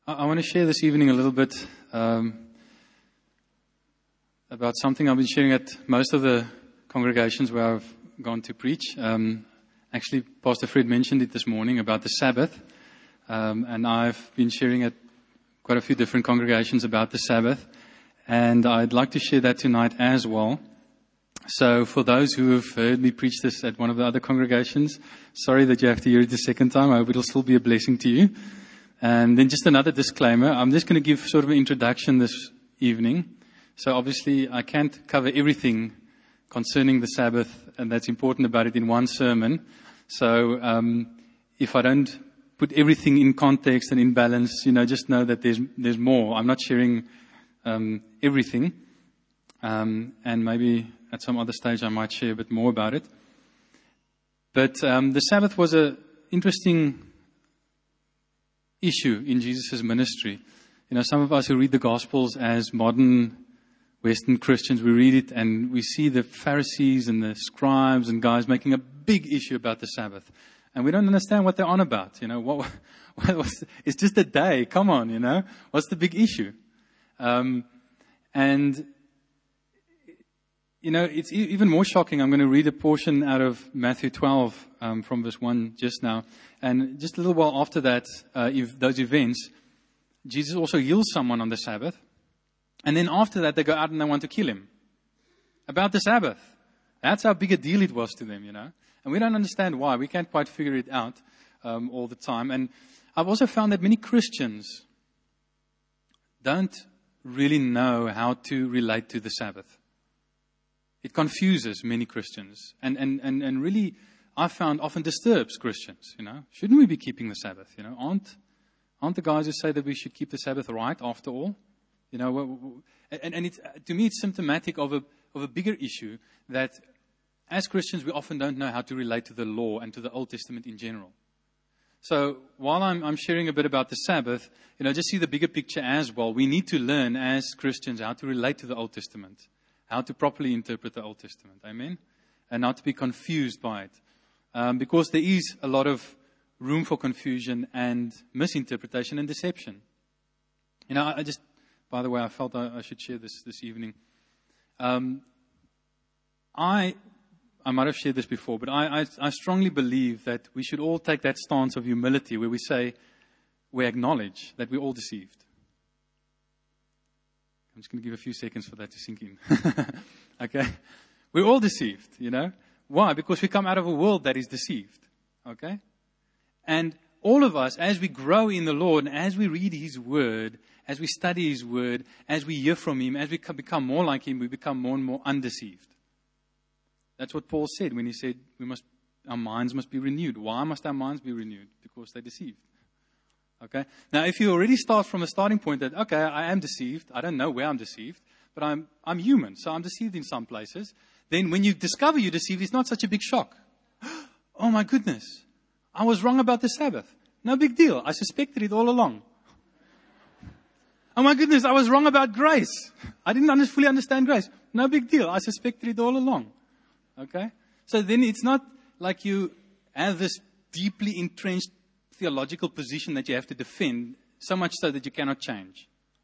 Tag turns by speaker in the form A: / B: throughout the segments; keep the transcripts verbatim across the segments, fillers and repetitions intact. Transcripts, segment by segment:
A: I, I want to share this evening a little bit um, about something I've been sharing at most of the congregations where I've gone to preach. Um, actually, Pastor Fred mentioned it this morning about the Sabbath. Um, and I've been sharing at quite a few different congregations about the Sabbath. And I'd like to share that tonight as well. So for those who have heard me preach this at one of the other congregations, sorry that you have to hear it the second time. I hope it'll still be a blessing to you. And then just another disclaimer. I'm just going to give sort of an introduction this evening. So obviously I can't cover everything concerning the Sabbath, and that's important about it in one sermon. So um, if I don't put everything in context and in balance, you know, just know that there's there's more. I'm not sharing um, everything. Um, and maybe at some other stage I might share a bit more about it. But um, the Sabbath was an interesting issue in Jesus' ministry. You know, some of us who read the Gospels as modern Western Christians, we read it and we see the Pharisees and the scribes and guys making a big issue about the Sabbath. And we don't understand what they're on about. You know, what, what was, it's just a day. Come on, you know. What's the big issue? Um, and... You know, it's even more shocking. I'm going to read a portion out of Matthew twelve um, from verse one just now. And just a little while after that, uh, if those events, Jesus also heals someone on the Sabbath. And then after that, they go out and they want to kill him. About the Sabbath. That's how big a deal it was to them, you know. And we don't understand why. We can't quite figure it out um, all the time. And I've also found that many Christians don't really know how to relate to the Sabbath. It confuses many Christians and, and, and, and really, I found, often disturbs Christians, you know. Shouldn't we be keeping the Sabbath, you know? Aren't, aren't the guys who say that we should keep the Sabbath right after all? You know, and, and it's, to me it's symptomatic of a, of a bigger issue that as Christians we often don't know how to relate to the law and to the Old Testament in general. So while I'm, I'm sharing a bit about the Sabbath, you know, just see the bigger picture as well. We need to learn as Christians how to relate to the Old Testament. How to properly interpret the Old Testament. Amen? And not to be confused by it. Um, because there is a lot of room for confusion and misinterpretation and deception. You know, I, I just, by the way, I felt I, I should share this this evening. Um, I, I might have shared this before, but I, I, I strongly believe that we should all take that stance of humility where we say, we acknowledge that we're all deceived. I'm just going to give a few seconds for that to sink in. Okay? We're all deceived, you know. Why? Because we come out of a world that is deceived. Okay? And all of us, as we grow in the Lord, and as we read His Word, as we study His Word, as we hear from Him, as we become more like Him, we become more and more undeceived. That's what Paul said when he said we must, our minds must be renewed. Why must our minds be renewed? Because they're deceived. Okay. Now, if you already start from a starting point that, okay, I am deceived. I don't know where I'm deceived, but I'm, I'm human. So I'm deceived in some places. Then when you discover you're deceived, it's not such a big shock. Oh my goodness. I was wrong about the Sabbath. No big deal. I suspected it all along. Oh my goodness. I was wrong about grace. I didn't fully understand grace. No big deal. I suspected it all along. Okay. So then it's not like you have this deeply entrenched theological position that you have to defend, so much so that you cannot change.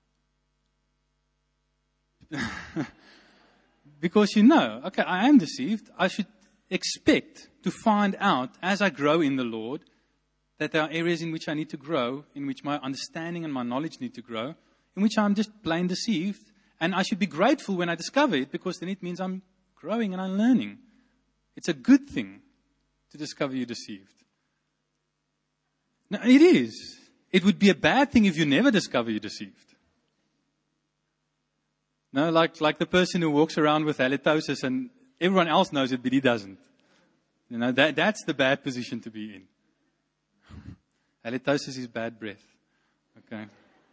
A: Because you know, okay, I am deceived. I should expect to find out as I grow in the Lord that there are areas in which I need to grow, in which my understanding and my knowledge need to grow, in which I'm just plain deceived. And I should be grateful when I discover it, because then it means I'm growing and I'm learning. It's a good thing to discover you're deceived. No, it is. It would be a bad thing if you never discover you're deceived. No, like like the person who walks around with halitosis and everyone else knows it, but he doesn't. You know, that that's the bad position to be in. Halitosis is bad breath. Okay.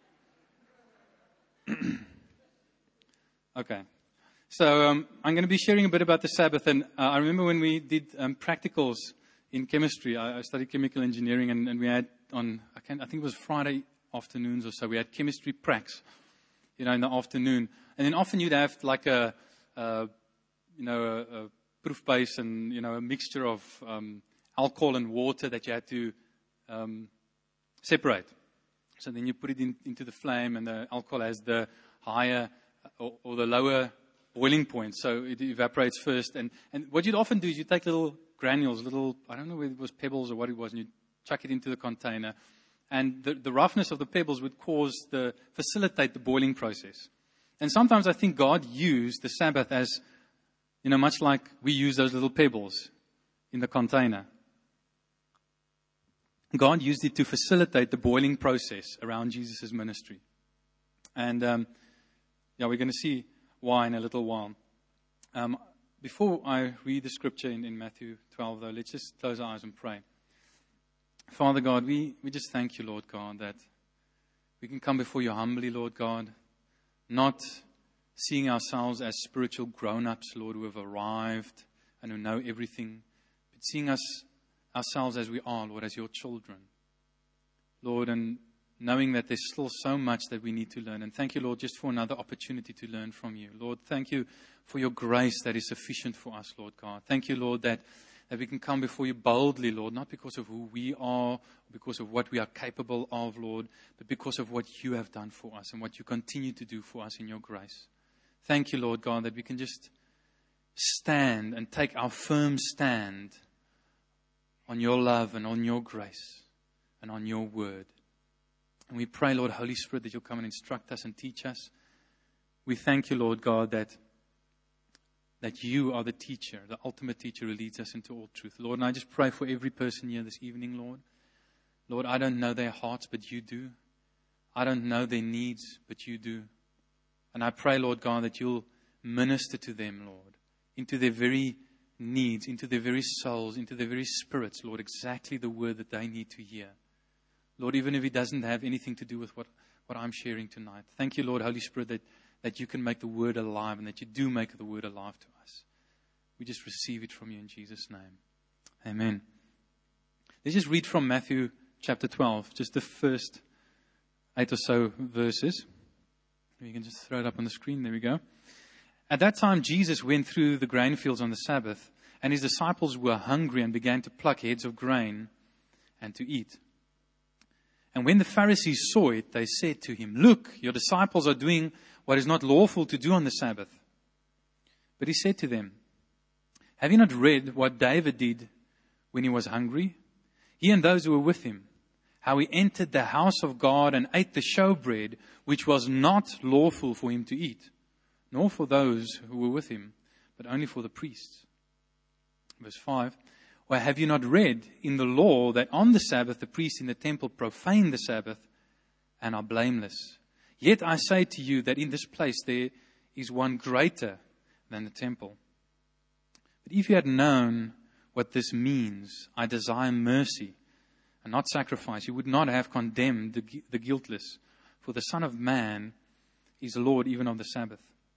A: Okay. So um, I'm going to be sharing a bit about the Sabbath. And uh, I remember when we did um, practicals in chemistry. I, I studied chemical engineering, and, and we had on, I, can't, I think it was Friday afternoons or so, we had chemistry pracs, you know, in the afternoon. And then often you'd have like a, a you know, a, a proof base and, you know, a mixture of um, alcohol and water that you had to um, separate. So then you put it in, into the flame, and the alcohol has the higher or, or the lower boiling point. So it evaporates first. And, and what you'd often do is you take little granules, little, I don't know whether it was pebbles or what it was, and you chuck it into the container. And the, the roughness of the pebbles would cause the, facilitate the boiling process. And sometimes I think God used the Sabbath as, you know, much like we use those little pebbles in the container. God used it to facilitate the boiling process around Jesus' ministry. And, um, yeah, we're going to see why in a little while. Um, before I read the scripture in, in Matthew twelve, though, let's just close our eyes and pray. Father God, we, we just thank you, Lord God, that we can come before you humbly, Lord God, not seeing ourselves as spiritual grown-ups, Lord, who have arrived and who know everything, but seeing us ourselves as we are, Lord, as your children. Lord, and knowing that there's still so much that we need to learn. And thank you, Lord, just for another opportunity to learn from you. Lord, thank you for your grace that is sufficient for us, Lord God. Thank you, Lord, that, that we can come before you boldly, Lord, not because of who we are, because of what we are capable of, Lord, but because of what you have done for us and what you continue to do for us in your grace. Thank you, Lord God, that we can just stand and take our firm stand on your love and on your grace and on your word. And we pray, Lord, Holy Spirit, that you'll come and instruct us and teach us. We thank you, Lord God, that, that you are the teacher, the ultimate teacher who leads us into all truth. Lord, and I just pray for every person here this evening, Lord. Lord, I don't know their hearts, but you do. I don't know their needs, but you do. And I pray, Lord God, that you'll minister to them, Lord, into their very needs, into their very souls, into their very spirits, Lord, exactly the word that they need to hear. Lord, even if it doesn't have anything to do with what, what I'm sharing tonight. Thank you, Lord, Holy Spirit, that, that you can make the word alive and that you do make the word alive to us. We just receive it from you in Jesus' name. Amen. Let's just read from Matthew chapter twelve, just the first eight or so verses. You can just throw it up on the screen. There we go. At that time, Jesus went through the grain fields on the Sabbath, and his disciples were hungry and began to pluck heads of grain and to eat. And when the Pharisees saw it, they said to him, "Look, your disciples are doing what is not lawful to do on the Sabbath." But he said to them, "Have you not read what David did when he was hungry? He and those who were with him, how he entered the house of God and ate the showbread, which was not lawful for him to eat, nor for those who were with him, but only for the priests." Verse five, "Or have you not read in the law that on the Sabbath the priests in the temple profane the Sabbath and are blameless? Yet I say to you that in this place there is one greater than the temple. But if you had known what this means, I desire mercy and not sacrifice, you would not have condemned the, the guiltless. For the Son of Man is Lord even of the Sabbath."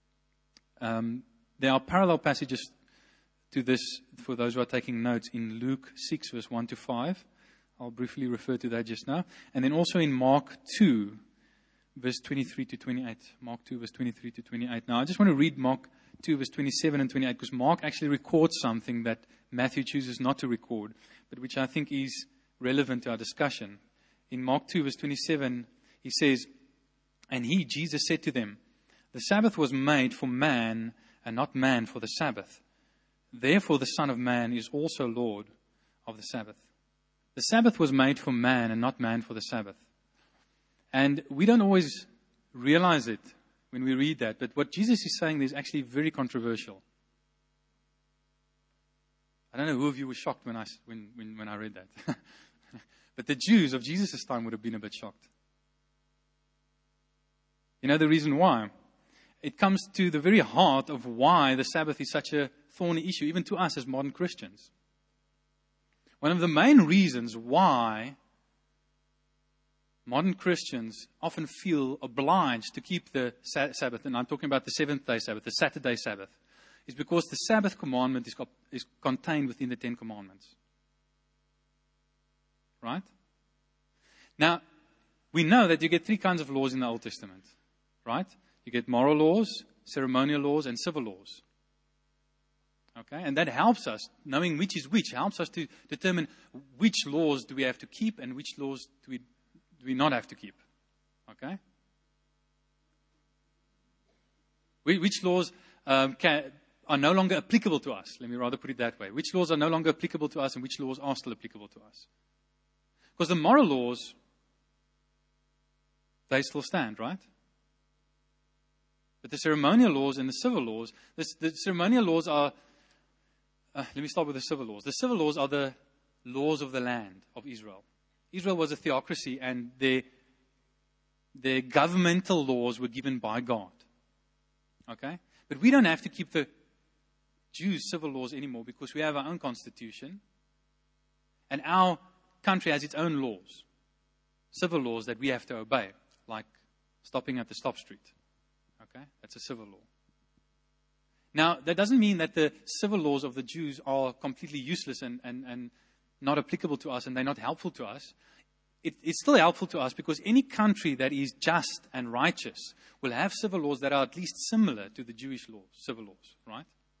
A: Um, there are parallel passages to this for those who are taking notes in Luke six, verse one to five. I'll briefly refer to that just now. And then also in Mark two, verse twenty-three to twenty-eight. Mark two, verse twenty-three to twenty-eight. Now, I just want to read Mark two, verse twenty-seven and twenty-eight, because Mark actually records something that Matthew chooses not to record, but which I think is relevant to our discussion. In Mark two, verse twenty-seven, he says, "And he, Jesus, said to them, the Sabbath was made for man, and not man for the Sabbath. Therefore the Son of Man is also Lord of the Sabbath." The Sabbath was made for man, and not man for the Sabbath. And we don't always realize it when we read that, but what Jesus is saying there is actually very controversial. I don't know who of you was shocked when I, when, when, when I read that. But the Jews of Jesus' time would have been a bit shocked. You know the reason why? It comes to the very heart of why the Sabbath is such a thorny issue, even to us as modern Christians. One of the main reasons why modern Christians often feel obliged to keep the Sabbath, and I'm talking about the seventh day Sabbath, the Saturday Sabbath, is because the Sabbath commandment is, is contained within the Ten Commandments. Right? Now, we know that you get three kinds of laws in the Old Testament. Right? You get moral laws, ceremonial laws, and civil laws. Okay? And that helps us, knowing which is which, helps us to determine which laws do we have to keep and which laws do we, do we not have to keep. Okay? Which laws um, can, are no longer applicable to us? Let me rather put it that way. Which laws are no longer applicable to us and which laws are still applicable to us? Because the moral laws, they still stand, right? But the ceremonial laws and the civil laws, this, the ceremonial laws are, uh, let me start with the civil laws. The civil laws are the laws of the land of Israel. Israel was a theocracy, and their, their governmental laws were given by God. Okay? But we don't have to keep the Jews' civil laws anymore because we have our own constitution, and our country has its own laws, civil laws that we have to obey, like stopping at the stop street. Okay? That's a civil law. Now, that doesn't mean that the civil laws of the Jews are completely useless and, and, and not applicable to us and they're not helpful to us. It, it's still helpful to us because any country that is just and righteous will have civil laws that are at least similar to the Jewish laws, civil laws, right?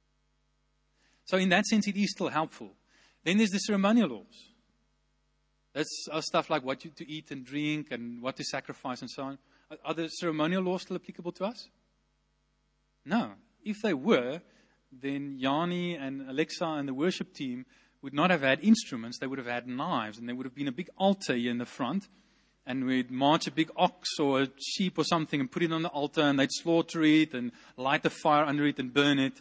A: So in that sense, it is still helpful. Then there's the ceremonial laws. That's uh, stuff like what you, to eat and drink and what to sacrifice and so on. Are, are the ceremonial laws still applicable to us? No. If they were, then Yanni and Alexa and the worship team would not have had instruments. They would have had knives, and there would have been a big altar here in the front, and we'd march a big ox or a sheep or something and put it on the altar, and they'd slaughter it and light the fire under it and burn it.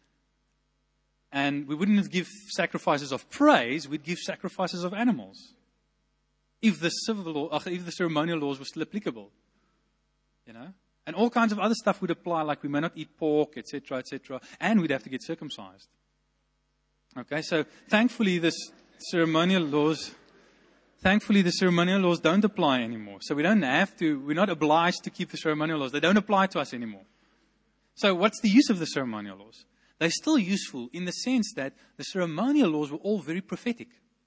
A: And we wouldn't give sacrifices of praise, we'd give sacrifices of animals. If the civil law, if the ceremonial laws were still applicable, you know, and all kinds of other stuff would apply, like we may not eat pork, et cetera, et cetera, and we'd have to get circumcised. Okay, so thankfully, this ceremonial laws, thankfully the ceremonial laws don't apply anymore. So we don't have to, we're not obliged to keep the ceremonial laws. They don't apply to us anymore. So what's the use of the ceremonial laws? They're still useful in the sense that the ceremonial laws were all very prophetic.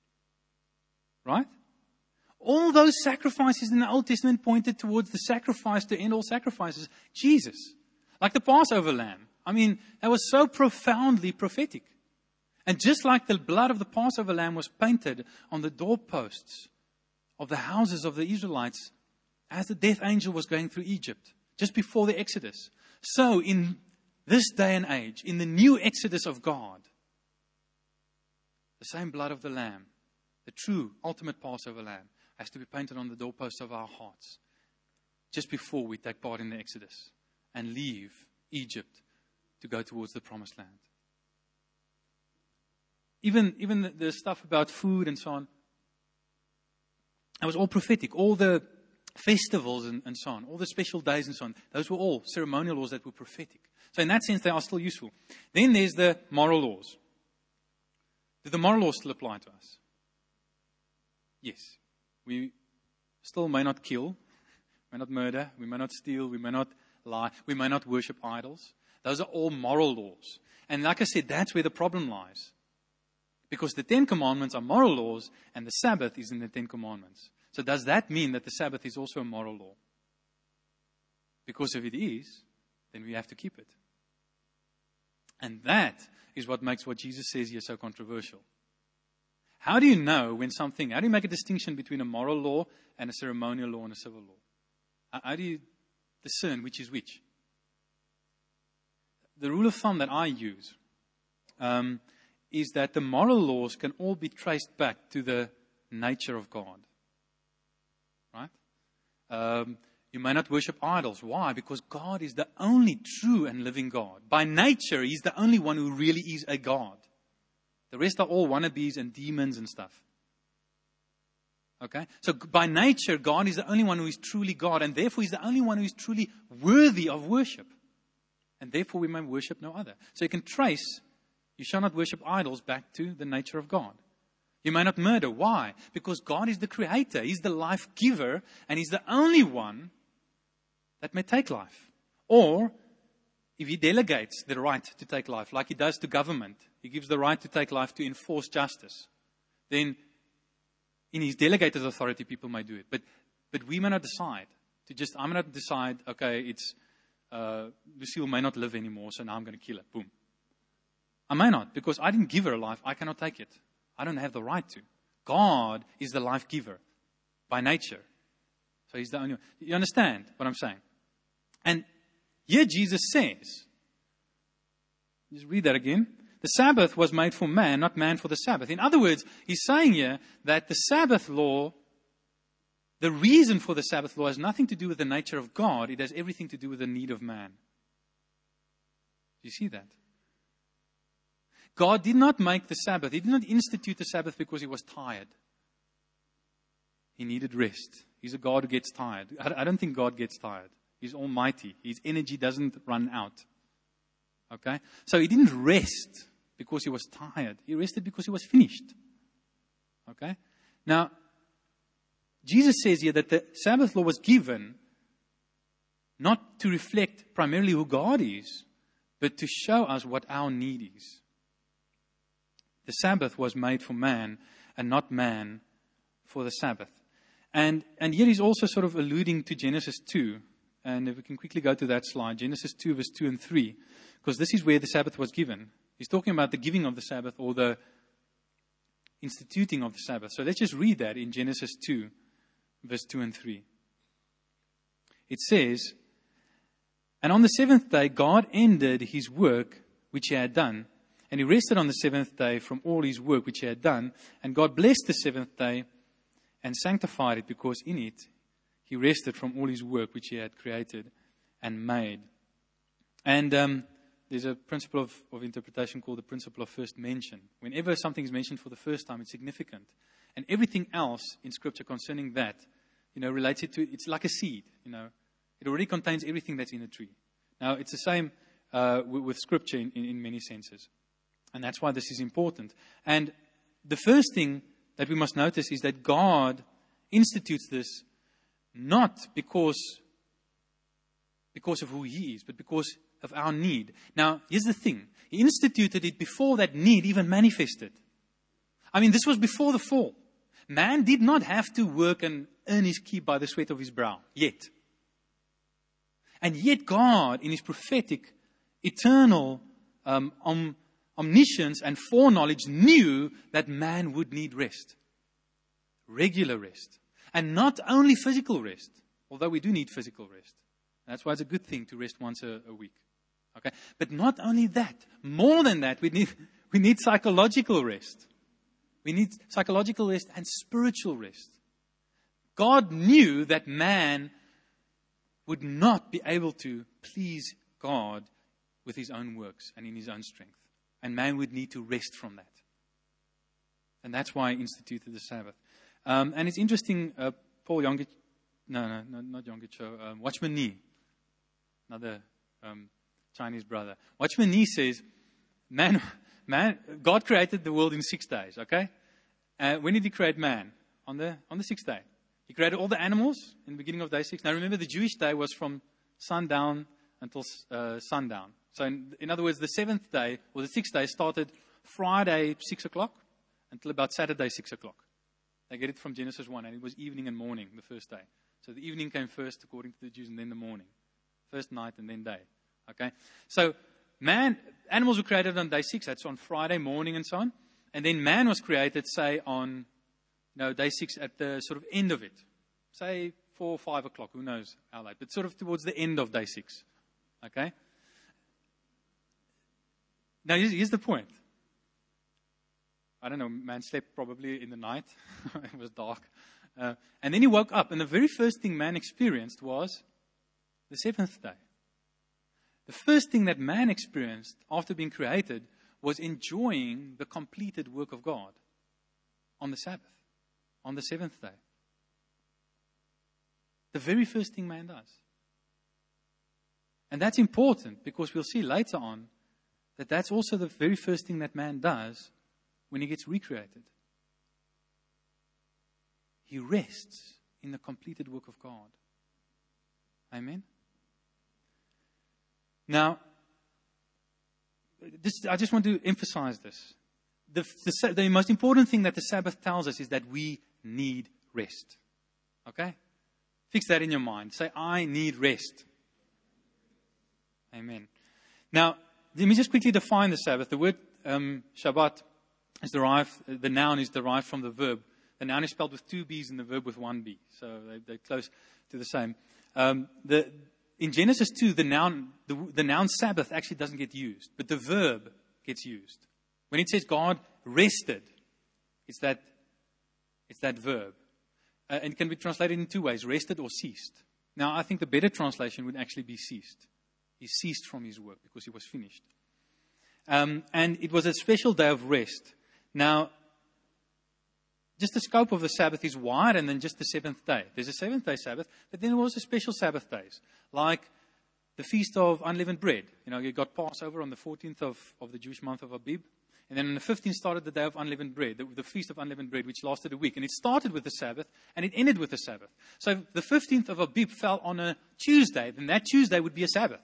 A: Right? All those sacrifices in the Old Testament pointed towards the sacrifice to end all sacrifices, Jesus. Like the Passover lamb. I mean, that was so profoundly prophetic. And just like the blood of the Passover lamb was painted on the doorposts of the houses of the Israelites as the death angel was going through Egypt, just before the Exodus. So in this day and age, in the new Exodus of God, the same blood of the lamb, the true ultimate Passover lamb, has to be painted on the doorposts of our hearts just before we take part in the Exodus and leave Egypt to go towards the promised land. Even, even the, the stuff about food and so on, it was all prophetic. All the festivals and, and so on, all the special days and so on, those were all ceremonial laws that were prophetic. So in that sense, they are still useful. Then there's the moral laws. Do the moral laws still apply to us? Yes. We still may not kill, may not murder, we may not steal, we may not lie, we may not worship idols. Those are all moral laws. And like I said, that's where the problem lies. Because the Ten Commandments are moral laws, and the Sabbath is in the Ten Commandments. So does that mean that the Sabbath is also a moral law? Because if it is, then we have to keep it. And that is what makes what Jesus says here so controversial. How do you know when something, how do you make a distinction between a moral law and a ceremonial law and a civil law? How do you discern which is which? The rule of thumb that I use um, is that the moral laws can all be traced back to the nature of God. Right? Um, you may not worship idols. Why? Because God is the only true and living God. By nature, He's the only one who really is a God. The rest are all wannabes and demons and stuff. Okay? So by nature, God is the only one who is truly God, and therefore He's the only one who is truly worthy of worship. And therefore we may worship no other. So you can trace, you shall not worship idols, back to the nature of God. You may not murder. Why? Because God is the creator. He's the life giver, and He's the only one that may take life. Or, if He delegates the right to take life, like He does to government, He gives the right to take life to enforce justice, then in His delegated authority, people may do it. But but we may not decide. To just, I'm going to decide, okay, it's, uh, Lucille may not live anymore, so now I'm going to kill it. Boom. I may not, because I didn't give her a life. I cannot take it. I don't have the right to. God is the life giver by nature. So he's the only one. You understand what I'm saying? And here Jesus says, just read that again. The Sabbath was made for man, not man for the Sabbath. In other words, he's saying here that the Sabbath law, the reason for the Sabbath law has nothing to do with the nature of God. It has everything to do with the need of man. Do you see that? God did not make the Sabbath. He did not institute the Sabbath because he was tired. He needed rest. He's a God who gets tired. I don't think God gets tired. He's almighty. His energy doesn't run out. Okay? So he didn't rest because he was tired. He rested because he was finished. Okay? Now, Jesus says here that the Sabbath law was given not to reflect primarily who God is, but to show us what our need is. The Sabbath was made for man and not man for the Sabbath. And, and here he's also sort of alluding to Genesis two. And if we can quickly go to that slide, Genesis two, verse two and three, because this is where the Sabbath was given. He's talking about the giving of the Sabbath or the instituting of the Sabbath. So let's just read that in Genesis two, verse two and three. It says, "And on the seventh day God ended his work which he had done, and he rested on the seventh day from all his work which he had done. And God blessed the seventh day and sanctified it, because in it he rested from all his work which he had created and made." And um, there's a principle of, of interpretation called the principle of first mention. Whenever something is mentioned for the first time, it's significant. And everything else in Scripture concerning that, you know, relates it to, it's like a seed, you know. It already contains everything that's in a tree. Now, it's the same uh, with, with Scripture in, in, in many senses. And that's why this is important. And the first thing that we must notice is that God institutes this not because, because of who he is, but because of our need. Now, here's the thing. He instituted it before that need even manifested. I mean, this was before the fall. Man did not have to work and earn his keep by the sweat of his brow, yet. And yet God, in his prophetic, eternal um, om- omniscience and foreknowledge, knew that man would need rest. Regular rest. And not only physical rest, although we do need physical rest. That's why it's a good thing to rest once a, a week. Okay? But not only that, more than that, we need, we need psychological rest. We need psychological rest and spiritual rest. God knew that man would not be able to please God with his own works and in his own strength. And man would need to rest from that. And that's why he instituted the Sabbath. Um, and it's interesting, uh, Paul Yonggi, no, no, no, not Yonggi Cho, um, Watchman Nee, another um, Chinese brother. Watchman Nee says, man, man, God created the world in six days, okay? Uh, when did he create man? On the, on the sixth day. He created all the animals in the beginning of day six. Now remember, the Jewish day was from sundown until uh, sundown. So in, in other words, the seventh day, or the sixth day, started Friday, six o'clock, until about Saturday, six o'clock. They get it from Genesis one, and it was evening and morning, the first day. So the evening came first, according to the Jews, and then the morning. First night and then day. Okay? So man, animals were created on day six. That's on Friday morning and so on. And then man was created, say, on you know, day six at the sort of end of it. Say four or five o'clock, who knows how late. But sort of towards the end of day six. Okay? Now, here's, here's the point. I don't know, man slept probably in the night. It was dark. Uh, and then he woke up, and the very first thing man experienced was the seventh day. The first thing that man experienced after being created was enjoying the completed work of God on the Sabbath, on the seventh day. The very first thing man does. And that's important because we'll see later on that that's also the very first thing that man does when he gets recreated. He rests in the completed work of God. Amen? Now, this, I just want to emphasize this. The, the, the most important thing that the Sabbath tells us is that we need rest. Okay? Fix that in your mind. Say, I need rest. Amen. Now, let me just quickly define the Sabbath. The word um, Shabbat is derived, the noun is derived from the verb The noun is spelled with two B's and the verb with one B. So they, they're close to the same. Um, the, in Genesis two, the noun, the, the noun Sabbath actually doesn't get used, but the verb gets used. When it says God rested, it's that, it's that verb. Uh, and it can be translated in two ways, rested or ceased. Now, I think the better translation would actually be ceased. He ceased from his work because he was finished. Um, and it was a special day of rest. Now, just the scope of the Sabbath is wider than just the seventh day. There's a seventh day Sabbath, but then there was a special Sabbath days, like the Feast of Unleavened Bread. You know, you got Passover on the fourteenth of, of the Jewish month of Abib. And then on the fifteenth started the Day of Unleavened Bread, the, the Feast of Unleavened Bread, which lasted a week. And it started with the Sabbath, and it ended with the Sabbath. So if the fifteenth of Abib fell on a Tuesday, then that Tuesday would be a Sabbath.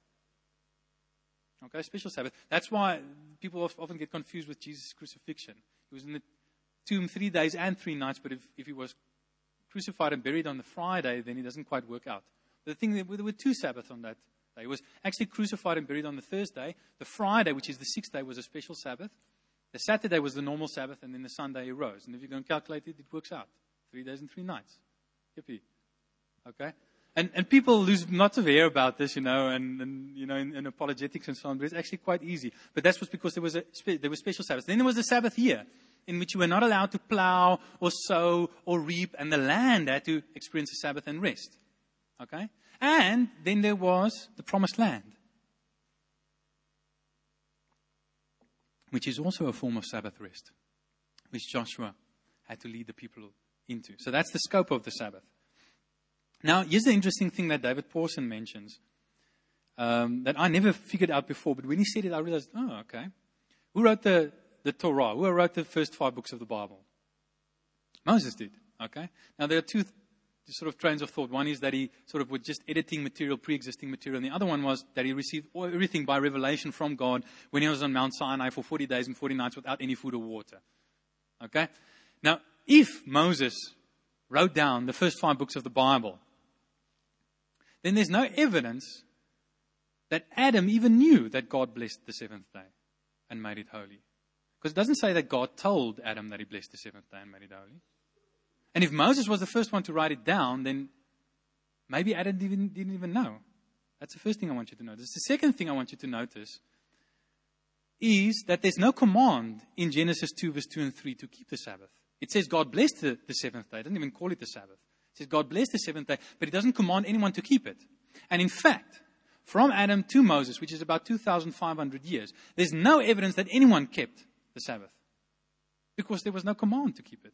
A: Okay, special Sabbath. That's why people often get confused with Jesus' crucifixion. He was in the tomb three days and three nights, but if, if he was crucified and buried on the Friday, then it doesn't quite work out. The thing, there were two Sabbaths on that day. He was actually crucified and buried on the Thursday. The Friday, which is the sixth day, was a special Sabbath. The Saturday was the normal Sabbath, and then the Sunday he rose. And if you go and calculate it, it works out. Three days and three nights. Yippee. Okay? And and people lose lots of hair about this, you know, and, and you know, in, in apologetics and so on, but it's actually quite easy. But that's was because there was a there were special Sabbaths. Then there was a Sabbath year, in which you were not allowed to plow or sow or reap, and the land had to experience a Sabbath and rest. Okay? And then there was the Promised Land, which is also a form of Sabbath rest, which Joshua had to lead the people into. So that's the scope of the Sabbath. Now, here's the interesting thing that David Pawson mentions, um, that I never figured out before, but when he said it, I realized, oh, okay. Who wrote the, the Torah? Who wrote the first five books of the Bible? Moses did, okay? Now, there are two th- sort of trains of thought. One is that he sort of was just editing material, pre-existing material, and the other one was that he received everything by revelation from God when he was on Mount Sinai for forty days and forty nights without any food or water, okay? Now, if Moses wrote down the first five books of the Bible, then there's no evidence that Adam even knew that God blessed the seventh day and made it holy. Because it doesn't say that God told Adam that he blessed the seventh day and made it holy. And if Moses was the first one to write it down, then maybe Adam didn't, didn't even know. That's the first thing I want you to notice. The second thing I want you to notice is that there's no command in Genesis two, verse two and three to keep the Sabbath. It says God blessed the, the seventh day. It doesn't even call it the Sabbath. It says God blessed the seventh day, but it doesn't command anyone to keep it. And in fact, from Adam to Moses, which is about two thousand five hundred years, there's no evidence that anyone kept the Sabbath, because there was no command to keep it.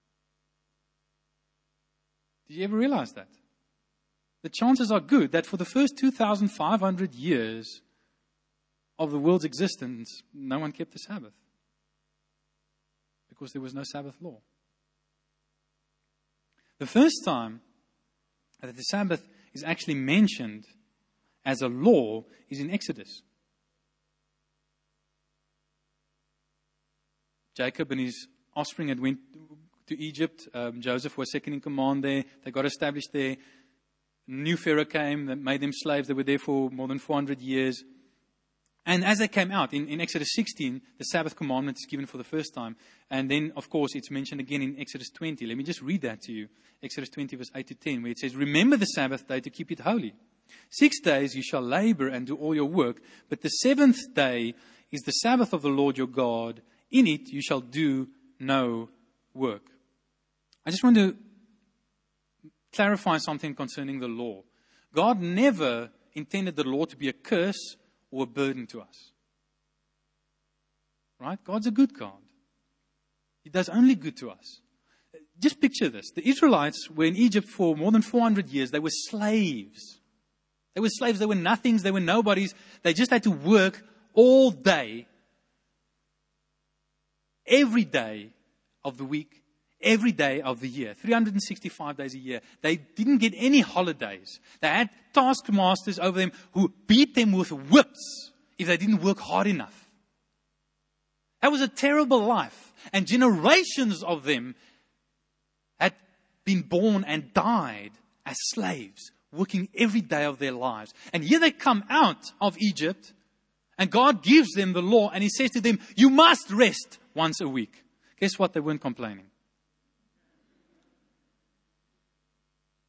A: Did you ever realize that? The chances are good that for the first two thousand five hundred years of the world's existence, no one kept the Sabbath, because there was no Sabbath law. The first time that the Sabbath is actually mentioned as a law is in Exodus. Jacob and his offspring had went to Egypt. Um, Joseph was second in command there. They got established there. New Pharaoh came that made them slaves. They were there for more than four hundred years. And as they came out, in, in Exodus sixteen, the Sabbath commandment is given for the first time. And then, of course, it's mentioned again in Exodus twenty. Let me just read that to you. Exodus twenty, verse eight to ten, where it says, "Remember the Sabbath day to keep it holy. Six days you shall labor and do all your work, but the seventh day is the Sabbath of the Lord your God. In it you shall do no work." I just want to clarify something concerning the law. God never intended the law to be a curse or a burden to us. Right? God's a good God. He does only good to us. Just picture this. The Israelites were in Egypt for more than four hundred years. They were slaves. They were slaves. They were nothings. They were nobodies. They just had to work all day, every day of the week, every day of the year, three hundred sixty-five days a year. They didn't get any holidays. They had taskmasters over them who beat them with whips if they didn't work hard enough. That was a terrible life. And generations of them had been born and died as slaves, working every day of their lives. And here they come out of Egypt, and God gives them the law, and He says to them, you must rest once a week. Guess what? They weren't complaining.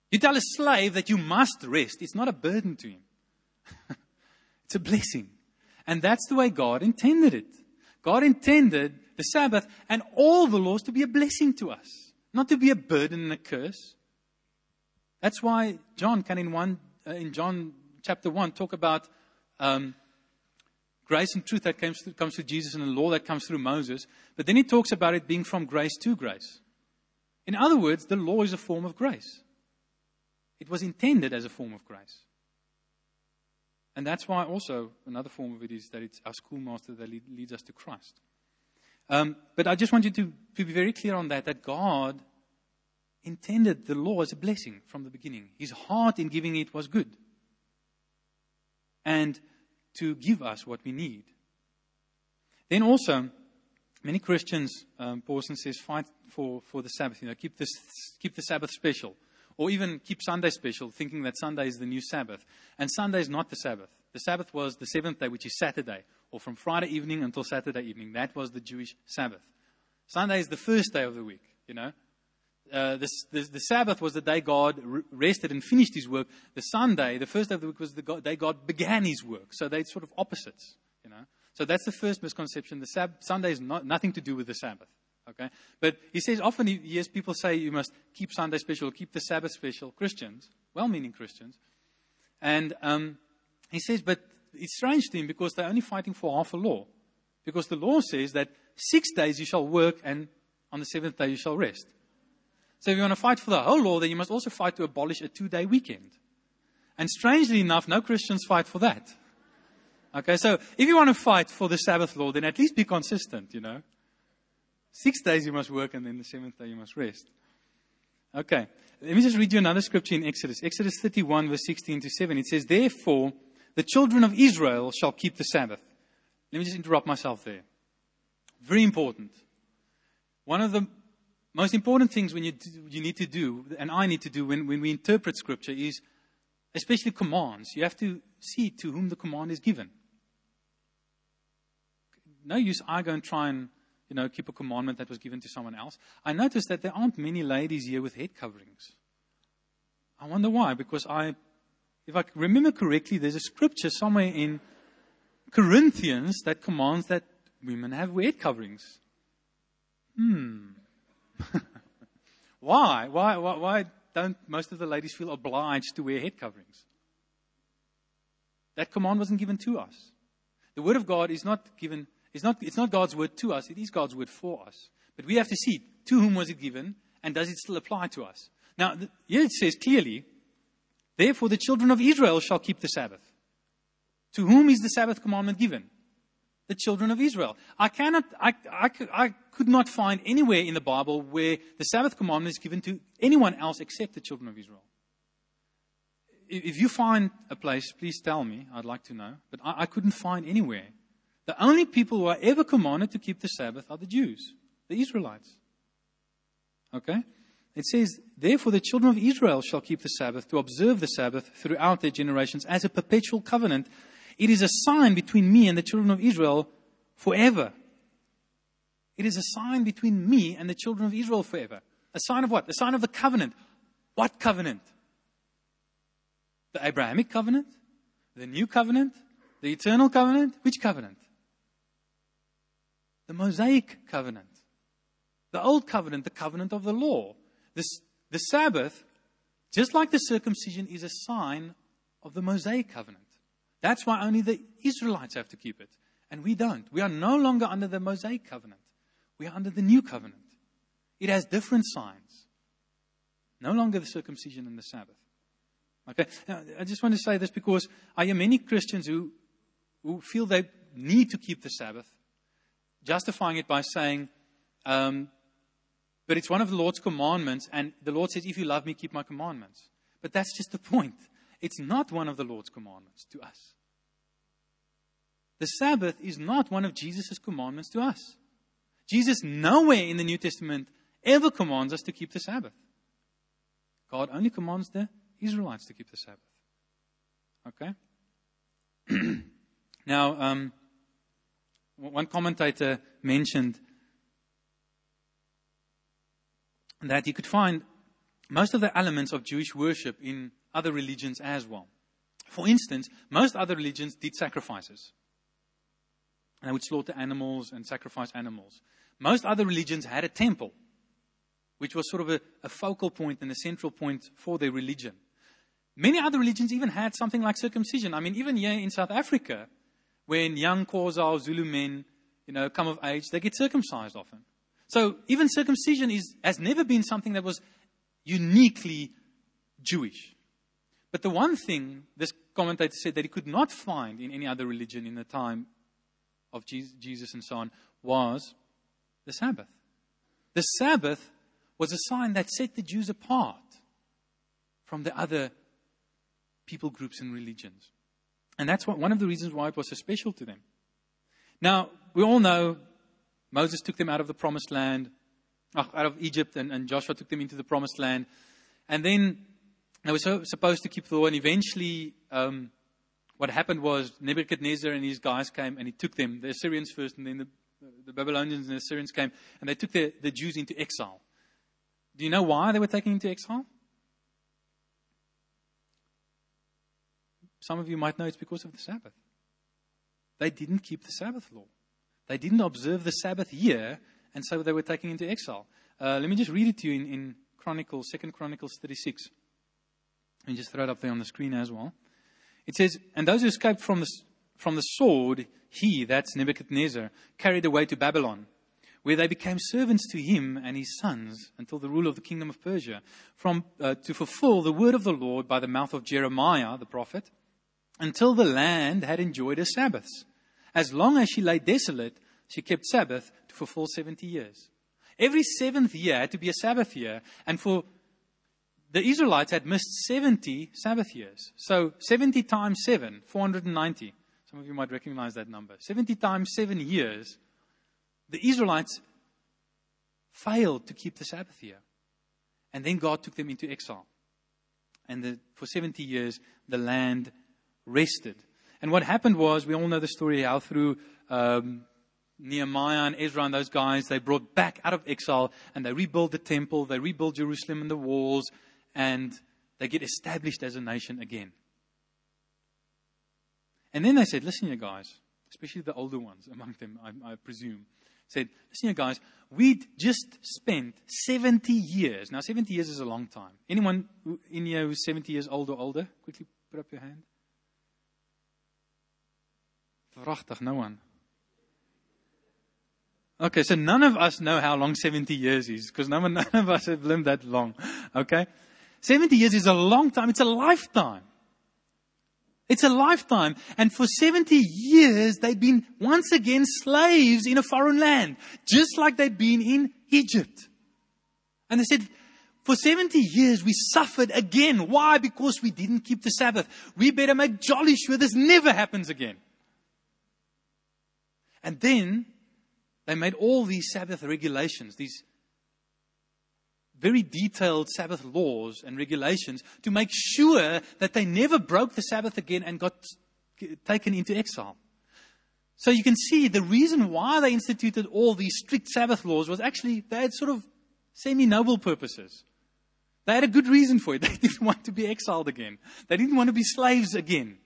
A: You tell a slave that you must rest. It's not a burden to him. It's a blessing. And that's the way God intended it. God intended the Sabbath and all the laws to be a blessing to us, not to be a burden and a curse. That's why John can in one uh, in John chapter one talk about um, grace and truth that comes through, comes through Jesus and the law that comes through Moses. But then he talks about it being from grace to grace. In other words, the law is a form of grace. It was intended as a form of grace. And that's why also another form of it is that it's our schoolmaster that lead, leads us to Christ. Um, but I just want you to, to be very clear on that, that God intended the law as a blessing from the beginning. His heart in giving it was good. And to give us what we need. Then also, many Christians, um, Paulson says, fight for, for the Sabbath. You know, keep this, keep the Sabbath special. Or even keep Sunday special, thinking that Sunday is the new Sabbath. And Sunday is not the Sabbath. The Sabbath was the seventh day, which is Saturday. Or from Friday evening until Saturday evening. That was the Jewish Sabbath. Sunday is the first day of the week, you know. Uh, the, the, the Sabbath was the day God rested and finished his work. The Sunday, the first day of the week, was the God, day God began his work. So they're sort of opposites, you know. So that's the first misconception. The Sab- Sunday is not, nothing to do with the Sabbath. Okay, but he says often he hears people say you must keep Sunday special, keep the Sabbath special. Christians, well-meaning Christians, and um, he says, but it's strange to him because they're only fighting for half a law, because the law says that six days you shall work and on the seventh day you shall rest. So if you want to fight for the whole law, then you must also fight to abolish a two-day weekend. And strangely enough, no Christians fight for that. Okay, so if you want to fight for the Sabbath law, then at least be consistent, you know. Six days you must work, and then the seventh day you must rest. Okay. Let me just read you another scripture in Exodus. Exodus thirty-one, verse sixteen to seven. It says, therefore, the children of Israel shall keep the Sabbath. Let me just interrupt myself there. Very important. One of the most important things when you, do, you need to do, and I need to do when, when we interpret scripture is, especially commands, you have to see to whom the command is given. No use I go and try and you know, keep a commandment that was given to someone else. I noticed that there aren't many ladies here with head coverings. I wonder why, because I, if I remember correctly, there's a scripture somewhere in Corinthians that commands that women have head coverings. Hmm. why? why? Why? Why don't most of the ladies feel obliged to wear head coverings? That command wasn't given to us. The Word of God is not given It's not, it's not God's word to us, it is God's word for us. But we have to see, to whom was it given, and does it still apply to us? Now, the, here it says clearly, therefore the children of Israel shall keep the Sabbath. To whom is the Sabbath commandment given? The children of Israel. I cannot, I, I, I could not find anywhere in the Bible where the Sabbath commandment is given to anyone else except the children of Israel. If you find a place, please tell me, I'd like to know. But I, I couldn't find anywhere. The only people who are ever commanded to keep the Sabbath are the Jews, the Israelites. Okay? It says, therefore the children of Israel shall keep the Sabbath, to observe the Sabbath throughout their generations as a perpetual covenant. It is a sign between me and the children of Israel forever. It is a sign between me and the children of Israel forever. A sign of what? A sign of the covenant. What covenant? The Abrahamic covenant? The new covenant? The eternal covenant? Which covenant? The Mosaic covenant. The old covenant, the covenant of the law. This, the Sabbath, just like the circumcision, is a sign of the Mosaic covenant. That's why only the Israelites have to keep it. And we don't. We are no longer under the Mosaic covenant. We are under the new covenant. It has different signs. No longer the circumcision and the Sabbath. Okay, now, I just want to say this because I hear many Christians who, who feel they need to keep the Sabbath, justifying it by saying, um, but it's one of the Lord's commandments, and the Lord says, if you love me, keep my commandments. But that's just the point. It's not one of the Lord's commandments to us. The Sabbath is not one of Jesus' commandments to us. Jesus nowhere in the New Testament ever commands us to keep the Sabbath. God only commands the Israelites to keep the Sabbath. Okay? Now, um, one commentator mentioned that you could find most of the elements of Jewish worship in other religions as well. For instance, most other religions did sacrifices. And they would slaughter animals and sacrifice animals. Most other religions had a temple, which was sort of a, a focal point and a central point for their religion. Many other religions even had something like circumcision. I mean, even here in South Africa, when young Xhosa or Zulu men, you know, come of age, they get circumcised often. So even circumcision is, has never been something that was uniquely Jewish. But the one thing this commentator said that he could not find in any other religion in the time of Jesus and so on was the Sabbath. The Sabbath was a sign that set the Jews apart from the other people groups and religions. And that's what, one of the reasons why it was so special to them. Now, we all know Moses took them out of the promised land, out of Egypt, and, and Joshua took them into the promised land. And then they were so, supposed to keep the law, and eventually um, what happened was Nebuchadnezzar and his guys came and he took them, the Assyrians first, and then the, the Babylonians and the Assyrians came, and they took the, the Jews into exile. Do you know why they were taken into exile? Some of you might know it's because of the Sabbath. They didn't keep the Sabbath law. They didn't observe the Sabbath year, and so they were taken into exile. Uh, let me just read it to you in, in Chronicles, Second Chronicles thirty-six. And just throw it up there on the screen as well. It says, and those who escaped from the, from the sword, he, that's Nebuchadnezzar, carried away to Babylon, where they became servants to him and his sons until the rule of the kingdom of Persia, from uh, to fulfill the word of the Lord by the mouth of Jeremiah, the prophet, until the land had enjoyed her Sabbaths. As long as she lay desolate, she kept Sabbath to fulfill seventy years. Every seventh year had to be a Sabbath year, and for the Israelites had missed seventy Sabbath years. So seventy times seven, four hundred ninety. Some of you might recognize that number. seventy times seven years, the Israelites failed to keep the Sabbath year. And then God took them into exile. And the, for seventy years, the land rested. And what happened was, we all know the story how through um, Nehemiah and Ezra and those guys, they brought back out of exile and they rebuilt the temple, they rebuilt Jerusalem and the walls, and they get established as a nation again. And then they said, listen here guys, especially the older ones among them, I, I presume, said, listen here guys, we'd just spent seventy years. Now seventy years is a long time. Anyone in here who's seventy years old or older? Quickly put up your hand. Prachtig, no one. Okay, so none of us know how long seventy years is, because no one, none of us have lived that long. Okay? seventy years is a long time. It's a lifetime. It's a lifetime. And for seventy years, they've been once again slaves in a foreign land, just like they'd been in Egypt. And they said, for seventy years, we suffered again. Why? Because we didn't keep the Sabbath. We better make jolly sure this never happens again. And then they made all these Sabbath regulations, these very detailed Sabbath laws and regulations to make sure that they never broke the Sabbath again and got taken into exile. So you can see the reason why they instituted all these strict Sabbath laws was actually they had sort of semi-noble purposes. They had a good reason for it. They didn't want to be exiled again. They didn't want to be slaves again.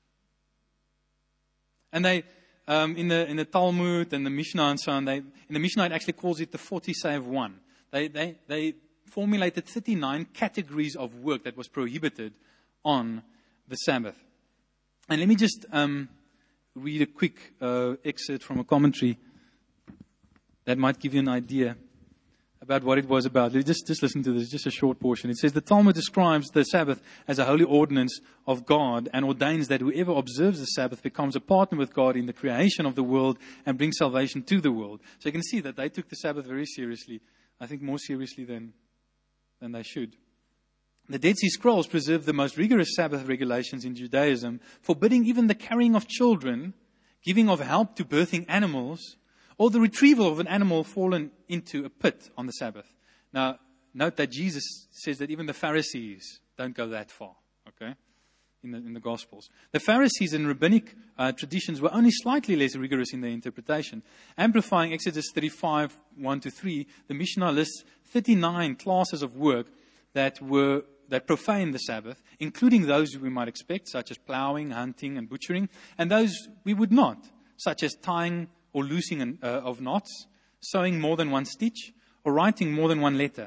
A: And they... Um, in the in the Talmud and the Mishnah and so on, they, in the Mishnah it actually calls it the forty save one. They they they formulated thirty-nine categories of work that was prohibited on the Sabbath. And let me just um, read a quick uh, excerpt from a commentary that might give you an idea about what it was about. Just, just listen to this, just a short portion. It says, the Talmud describes the Sabbath as a holy ordinance of God and ordains that whoever observes the Sabbath becomes a partner with God in the creation of the world and brings salvation to the world. So you can see that they took the Sabbath very seriously. I think more seriously than, than they should. The Dead Sea Scrolls preserve the most rigorous Sabbath regulations in Judaism, forbidding even the carrying of children, giving of help to birthing animals, or the retrieval of an animal fallen into a pit on the Sabbath. Now, note that Jesus says that even the Pharisees don't go that far, okay, in the, in the Gospels. The Pharisees and rabbinic uh, traditions were only slightly less rigorous in their interpretation. Amplifying Exodus thirty-five, one to three, the Mishnah lists thirty-nine classes of work that were that profane the Sabbath, including those we might expect, such as plowing, hunting, and butchering, and those we would not, such as tying or loosing an, uh, of knots, sewing more than one stitch, or writing more than one letter.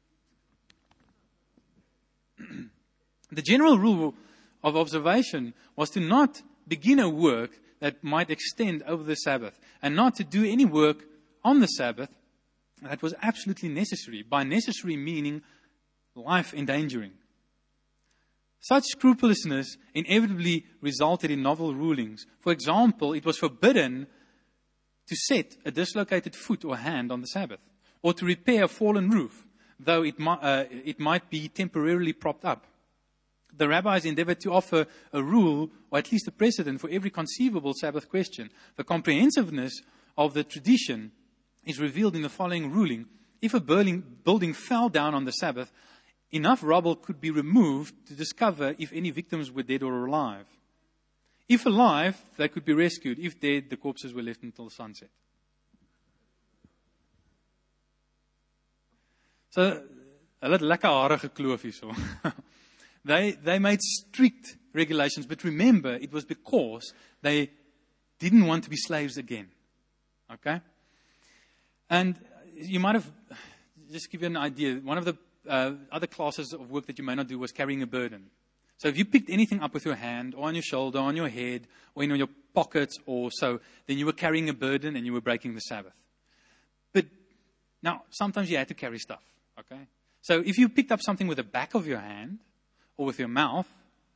A: The general rule of observation was to not begin a work that might extend over the Sabbath, and not to do any work on the Sabbath that was absolutely necessary, by necessary meaning life endangering. Such scrupulousness inevitably resulted in novel rulings. For example, it was forbidden to set a dislocated foot or hand on the Sabbath, or to repair a fallen roof, though it, mi- uh, it might be temporarily propped up. The rabbis endeavored to offer a rule, or at least a precedent, for every conceivable Sabbath question. The comprehensiveness of the tradition is revealed in the following ruling. If a building fell down on the Sabbath, enough rubble could be removed to discover if any victims were dead or alive. If alive, they could be rescued. If dead, the corpses were left until sunset. So, hulle het lekker hare gekloof hierso. They, they made strict regulations, but remember, it was because they didn't want to be slaves again. Okay? And you might have, just to give you an idea, one of the uh, other classes of work that you may not do was carrying a burden. So if you picked anything up with your hand, or on your shoulder, or on your head, or in your pockets, or so, then you were carrying a burden and you were breaking the Sabbath. But now, sometimes you had to carry stuff. Okay? So if you picked up something with the back of your hand, or with your mouth,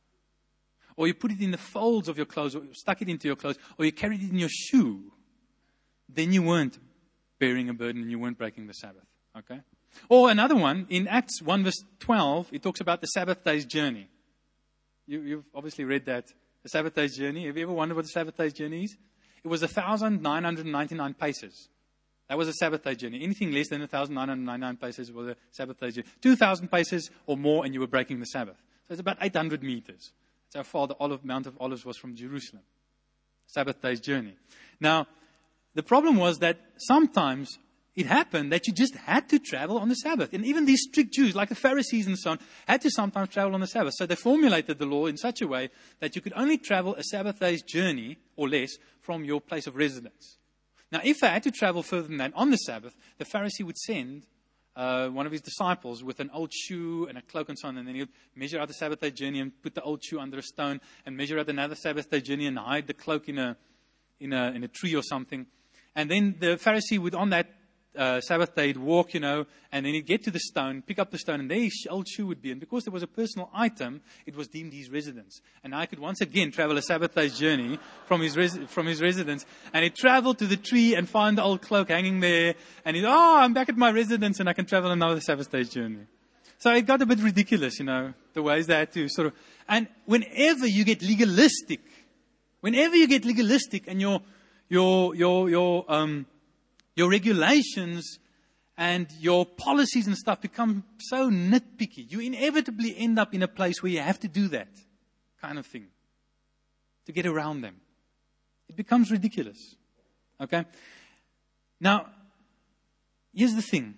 A: or you put it in the folds of your clothes, or you stuck it into your clothes, or you carried it in your shoe, then you weren't bearing a burden and you weren't breaking the Sabbath. Okay? Or another one, in Acts one verse twelve, it talks about the Sabbath day's journey. You, you've obviously read that, the Sabbath day's journey. Have you ever wondered what the Sabbath day's journey is? It was one thousand nine hundred ninety-nine paces. That was a Sabbath day journey. Anything less than one thousand nine hundred ninety-nine paces was a Sabbath day journey. two thousand paces or more and you were breaking the Sabbath. So it's about eight hundred meters. That's how far the Olive, Mount of Olives was from Jerusalem. Sabbath day's journey. Now, the problem was that sometimes it happened that you just had to travel on the Sabbath. And even these strict Jews, like the Pharisees and so on, had to sometimes travel on the Sabbath. So they formulated the law in such a way that you could only travel a Sabbath day's journey or less from your place of residence. Now, if they had to travel further than that on the Sabbath, the Pharisee would send uh, one of his disciples with an old shoe and a cloak and so on, and then he would measure out the Sabbath day journey and put the old shoe under a stone and measure out another Sabbath day journey and hide the cloak in a in a in a tree or something. And then the Pharisee would, on that uh, Sabbath day, he'd walk, you know, and then he'd get to the stone, pick up the stone, and there his old shoe would be. And because there was a personal item, it was deemed his residence. And I could once again travel a Sabbath day's journey from his res- from his residence. And he'd travel to the tree and find the old cloak hanging there. And he'd, oh, I'm back at my residence and I can travel another Sabbath day's journey. So it got a bit ridiculous, you know, the ways they had to sort of. And whenever you get legalistic, whenever you get legalistic and your your your your um your regulations and your policies and stuff become so nitpicky, you inevitably end up in a place where you have to do that kind of thing to get around them. It becomes ridiculous. Okay? Now, here's the thing.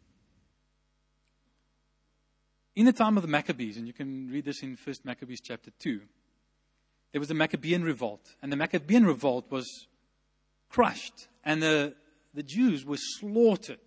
A: In the time of the Maccabees, and you can read this in First Maccabees chapter two, there was the Maccabean revolt. And the Maccabean revolt was crushed. And the, the Jews were slaughtered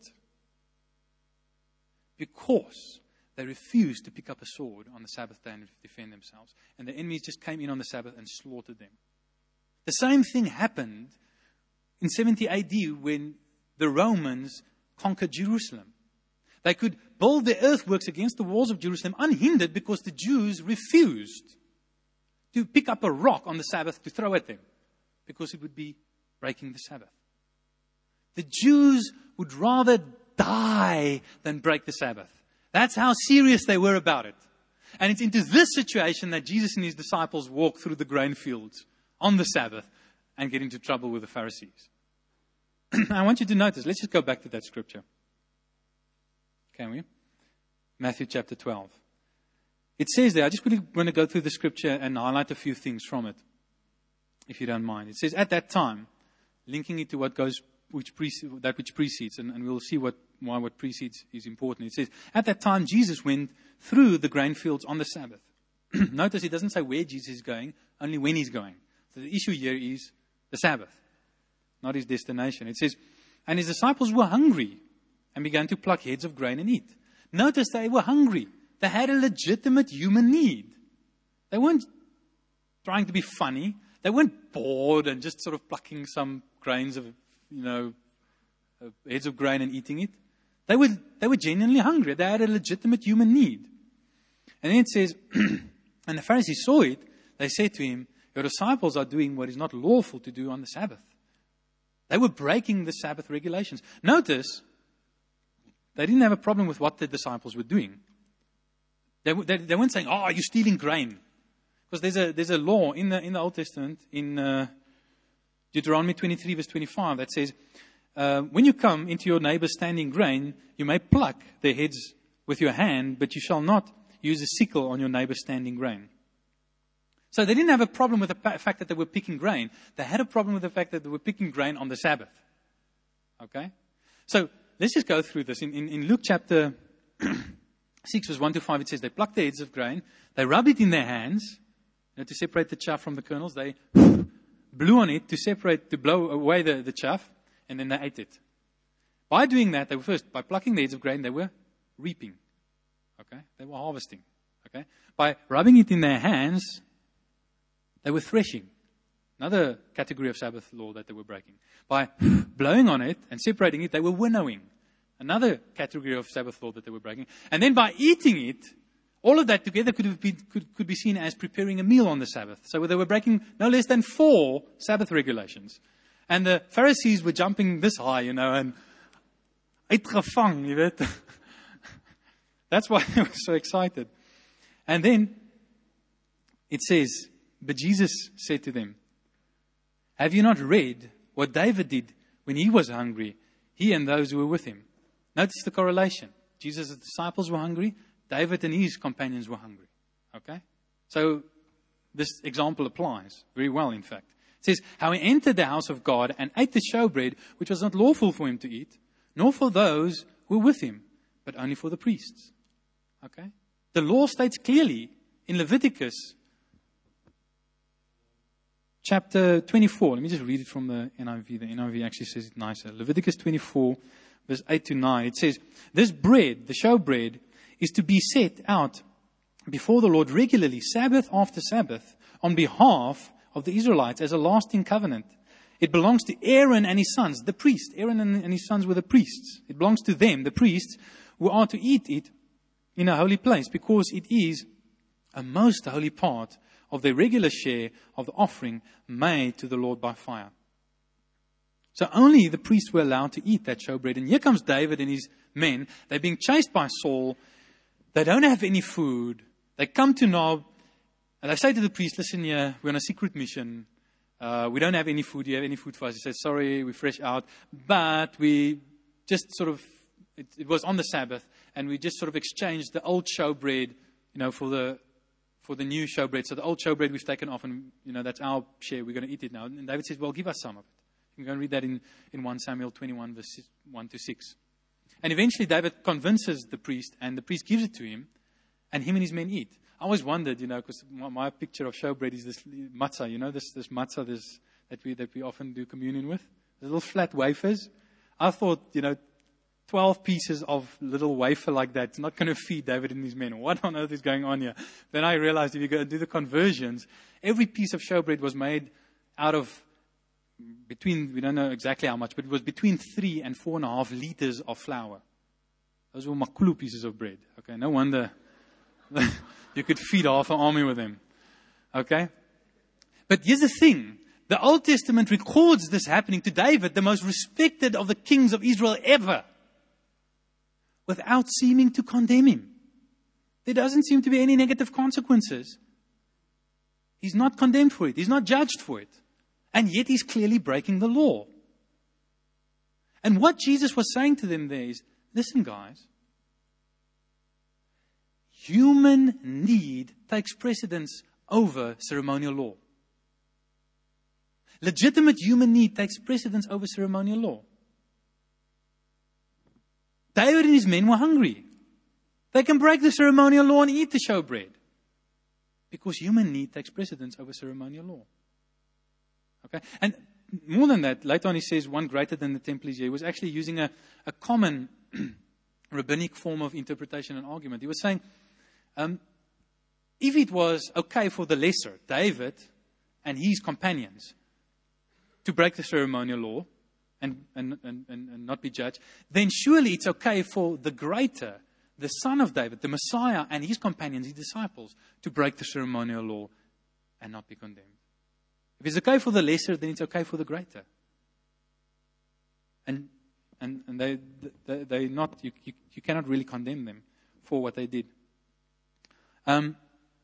A: because they refused to pick up a sword on the Sabbath day and defend themselves. And the enemies just came in on the Sabbath and slaughtered them. The same thing happened in seventy A D when the Romans conquered Jerusalem. They could build their earthworks against the walls of Jerusalem unhindered because the Jews refused to pick up a rock on the Sabbath to throw at them because it would be breaking the Sabbath. The Jews would rather die than break the Sabbath. That's how serious they were about it. And it's into this situation that Jesus and his disciples walk through the grain fields on the Sabbath and get into trouble with the Pharisees. I want you to notice, let's just go back to that scripture. Can we? Matthew chapter twelve. It says there, I just really want to go through the scripture and highlight a few things from it, if you don't mind. It says, at that time, linking it to what goes which precedes, that which precedes, and, and we'll see what why what precedes is important. It says, at that time Jesus went through the grain fields on the Sabbath. Notice it doesn't say where Jesus is going, only when he's going. So the issue here is the Sabbath, not his destination. It says, and his disciples were hungry and began to pluck heads of grain and eat. Notice they were hungry. They had a legitimate human need. They weren't trying to be funny. They weren't bored and just sort of plucking some grains of, you know, uh, heads of grain and eating it. They were, they were genuinely hungry. They had a legitimate human need. And then it says, and the Pharisees saw it. They said to him, your disciples are doing what is not lawful to do on the Sabbath. They were breaking the Sabbath regulations. Notice, they didn't have a problem with what the disciples were doing. They, they, they weren't saying, oh, you're stealing grain. Because there's a, there's a law in the, in the Old Testament, in uh, Deuteronomy twenty-three, verse twenty-five, that says, uh, when you come into your neighbor's standing grain, you may pluck their heads with your hand, but you shall not use a sickle on your neighbor's standing grain. So they didn't have a problem with the fact that they were picking grain. They had a problem with the fact that they were picking grain on the Sabbath. Okay? So let's just go through this. In, in, in Luke chapter six, verse one to five, it says, they plucked the heads of grain, they rubbed it in their hands, you know, to separate the chaff from the kernels. They blew on it to separate, to blow away the, the chaff, and then they ate it. By doing that, they were first, by plucking the heads of grain, they were reaping. Okay? They were harvesting. Okay? By rubbing it in their hands, they were threshing. Another category of Sabbath law that they were breaking. By blowing on it and separating it, they were winnowing. Another category of Sabbath law that they were breaking. And then by eating it, all of that together could have been, could, could be seen as preparing a meal on the Sabbath. So they were breaking no less than four Sabbath regulations. And the Pharisees were jumping this high, you know, and uitgevang, you weet. That's why they were so excited. And then it says, but Jesus said to them, have you not read what David did when he was hungry, he and those who were with him? Notice the correlation. Jesus' disciples were hungry. David and his companions were hungry. Okay? So this example applies very well, in fact. It says, how he entered the house of God and ate the showbread, which was not lawful for him to eat, nor for those who were with him, but only for the priests. Okay? The law states clearly in Leviticus chapter twenty-four. Let me just read it from the N I V. The N I V actually says it nicer. Leviticus twenty-four, verse eight to nine. It says, this bread, the showbread, is to be set out before the Lord regularly, Sabbath after Sabbath, on behalf of the Israelites as a lasting covenant. It belongs to Aaron and his sons, the priests. Aaron and his sons were the priests. It belongs to them, the priests, who are to eat it in a holy place, because it is a most holy part of their regular share of the offering made to the Lord by fire. So only the priests were allowed to eat that showbread. And here comes David and his men. They're being chased by Saul. They don't have any food. They come to Nob, and they say to the priest, listen here, we're on a secret mission. Uh, we don't have any food. Do you have any food for us? He says, sorry, we're fresh out. But we just sort of, it, it was on the Sabbath, and we just sort of exchanged the old showbread, you know, for the for the new showbread. So the old showbread we've taken off, and, you know, that's our share. We're going to eat it now. And David says, well, give us some of it. You can go and read that in, in First Samuel twenty-one, verse one to six. And eventually David convinces the priest, and the priest gives it to him, and him and his men eat. I always wondered, you know, because my, my picture of showbread is this matzah, you know, this this matzah this, that we that we often do communion with. The little flat wafers. I thought, you know, twelve pieces of little wafer like that is not going to feed David and his men. What on earth is going on here? Then I realized if you go and do the conversions, every piece of showbread was made out of between, we don't know exactly how much, but it was between three and four and a half liters of flour. Those were makulu pieces of bread. Okay, no wonder you could feed half an army with them. Okay? But here's the thing. The Old Testament records this happening to David, the most respected of the kings of Israel ever, without seeming to condemn him. There doesn't seem to be any negative consequences. He's not condemned for it. He's not judged for it. And yet he's clearly breaking the law. And what Jesus was saying to them there is, listen guys, human need takes precedence over ceremonial law. Legitimate human need takes precedence over ceremonial law. David and his men were hungry. They can break the ceremonial law and eat the showbread. Because human need takes precedence over ceremonial law. Okay? And more than that, later on he says one greater than the temple is here. He was actually using a, a common rabbinic form of interpretation and argument. He was saying, um, if it was okay for the lesser, David and his companions, to break the ceremonial law and, and, and, and not be judged, then surely it's okay for the greater, the son of David, the Messiah, and his companions, his disciples, to break the ceremonial law and not be condemned. If it's okay for the lesser, then it's okay for the greater. And and, and they they they not you, you you cannot really condemn them for what they did. Um.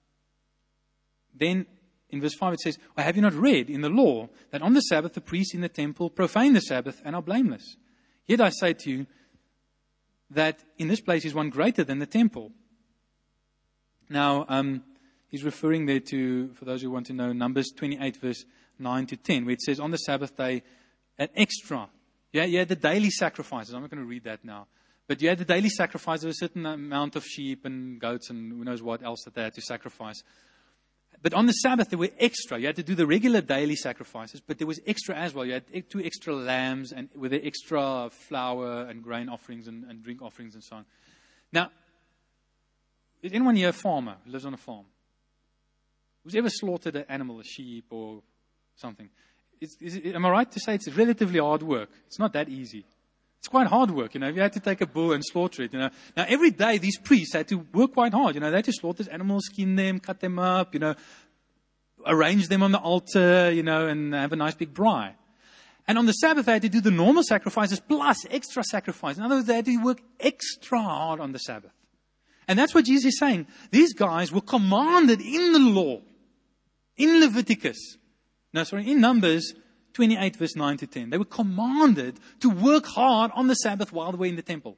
A: Then in verse five it says, "Or have you not read in the law that on the Sabbath the priests in the temple profane the Sabbath and are blameless? Yet I say to you that in this place is one greater than the temple." Now, um, he's referring there to, for those who want to know, Numbers twenty-eight, verse nine to ten, where it says, on the Sabbath day, an extra. Yeah, you had the daily sacrifices. I'm not going to read that now. But you had the daily sacrifice of a certain amount of sheep and goats and who knows what else that they had to sacrifice. But on the Sabbath, there were extra. You had to do the regular daily sacrifices, but there was extra as well. You had two extra lambs and with the extra flour and grain offerings and, and drink offerings and so on. Now, is anyone here a farmer who lives on a farm? Who's ever slaughtered an animal, a sheep or something? Is, is it, am I right to say it's relatively hard work? It's not that easy. It's quite hard work, you know. If you had to take a bull and slaughter it, you know. Now, every day, these priests had to work quite hard, you know. They had to slaughter animals, skin them, cut them up, you know, arrange them on the altar, you know, and have a nice big braai. And on the Sabbath, they had to do the normal sacrifices plus extra sacrifices. In other words, they had to work extra hard on the Sabbath. And that's what Jesus is saying. These guys were commanded in the law, in Leviticus, no, sorry, in Numbers twenty-eight, verse nine to ten. They were commanded to work hard on the Sabbath while they were in the temple.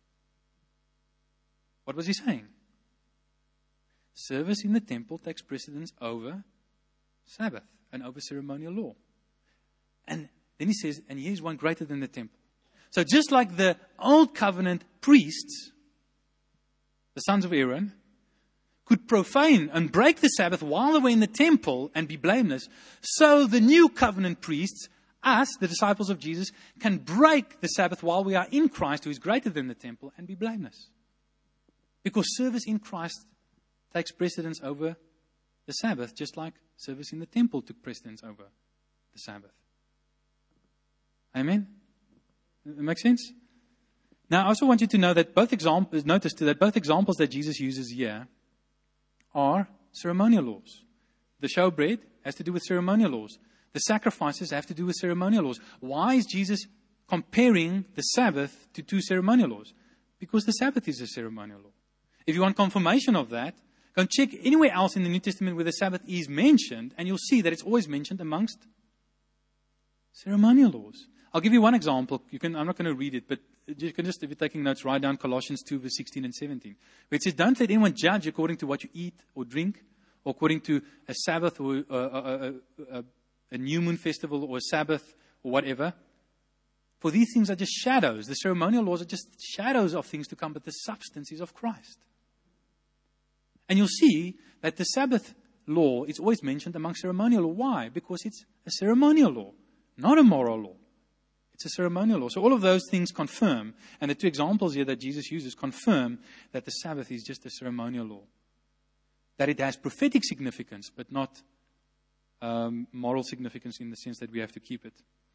A: What was he saying? Service in the temple takes precedence over Sabbath and over ceremonial law. And then he says, and here's one greater than the temple. So just like the old covenant priests, the sons of Aaron, could profane and break the Sabbath while they were in the temple and be blameless, so the new covenant priests, us, the disciples of Jesus, can break the Sabbath while we are in Christ, who is greater than the temple, and be blameless. Because service in Christ takes precedence over the Sabbath, just like service in the temple took precedence over the Sabbath. Amen? It makes sense? Now, I also want you to know that both examples, notice too, that both examples that Jesus uses here are ceremonial laws. The showbread has to do with ceremonial laws. The sacrifices have to do with ceremonial laws. Why is Jesus comparing the Sabbath to two ceremonial laws? Because the Sabbath is a ceremonial law. If you want confirmation of that, go and check anywhere else in the New Testament where the Sabbath is mentioned, and you'll see that it's always mentioned amongst ceremonial laws. I'll give you one example. You can, I'm not going to read it, but you can just, if you're taking notes, write down Colossians two, verse sixteen and seventeen. Where it says, don't let anyone judge according to what you eat or drink, or according to a Sabbath or a, a, a, a new moon festival or a Sabbath or whatever. For these things are just shadows. The ceremonial laws are just shadows of things to come, but the substance is of Christ. And you'll see that the Sabbath law is always mentioned among ceremonial law. Why? Because it's a ceremonial law, not a moral law. It's a ceremonial law. So all of those things confirm, and the two examples here that Jesus uses confirm that the Sabbath is just a ceremonial law. That it has prophetic significance, but not um, moral significance in the sense that we have to keep it.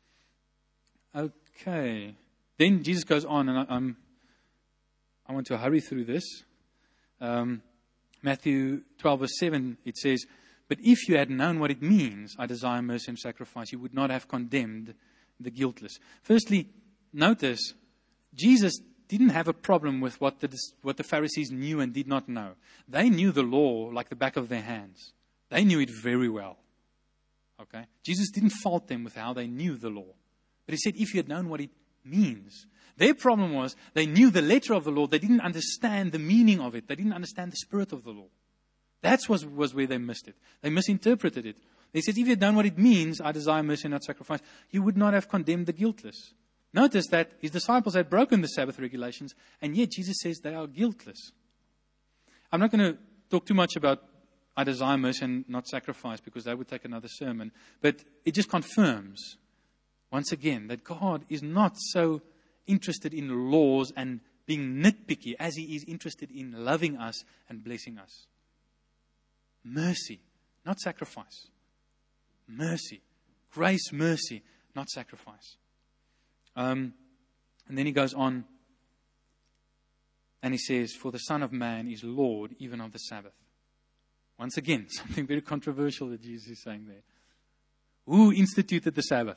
A: Okay. Then Jesus goes on, and I, I'm, I want to hurry through this. Um, Matthew twelve, verse seven, it says, but if you had known what it means, I desire mercy and sacrifice, you would not have condemned the guiltless. Firstly, notice, Jesus didn't have a problem with what the, what the Pharisees knew and did not know. They knew the law like the back of their hands. They knew it very well. Okay? Jesus didn't fault them with how they knew the law. But he said, if you had known what it means. Their problem was, they knew the letter of the law. They didn't understand the meaning of it. They didn't understand the spirit of the law. That was, was where they missed it. They misinterpreted it. They said, if you had known what it means, I desire mercy and not sacrifice, you would not have condemned the guiltless. Notice that his disciples had broken the Sabbath regulations, and yet Jesus says they are guiltless. I'm not going to talk too much about I desire mercy and not sacrifice, because that would take another sermon. But it just confirms, once again, that God is not so interested in laws and being nitpicky as he is interested in loving us and blessing us. Mercy, not sacrifice. Mercy. Grace, mercy, not sacrifice. Um, and then he goes on and he says, for the Son of Man is Lord even of the Sabbath. Once again, something very controversial that Jesus is saying there. Who instituted the Sabbath?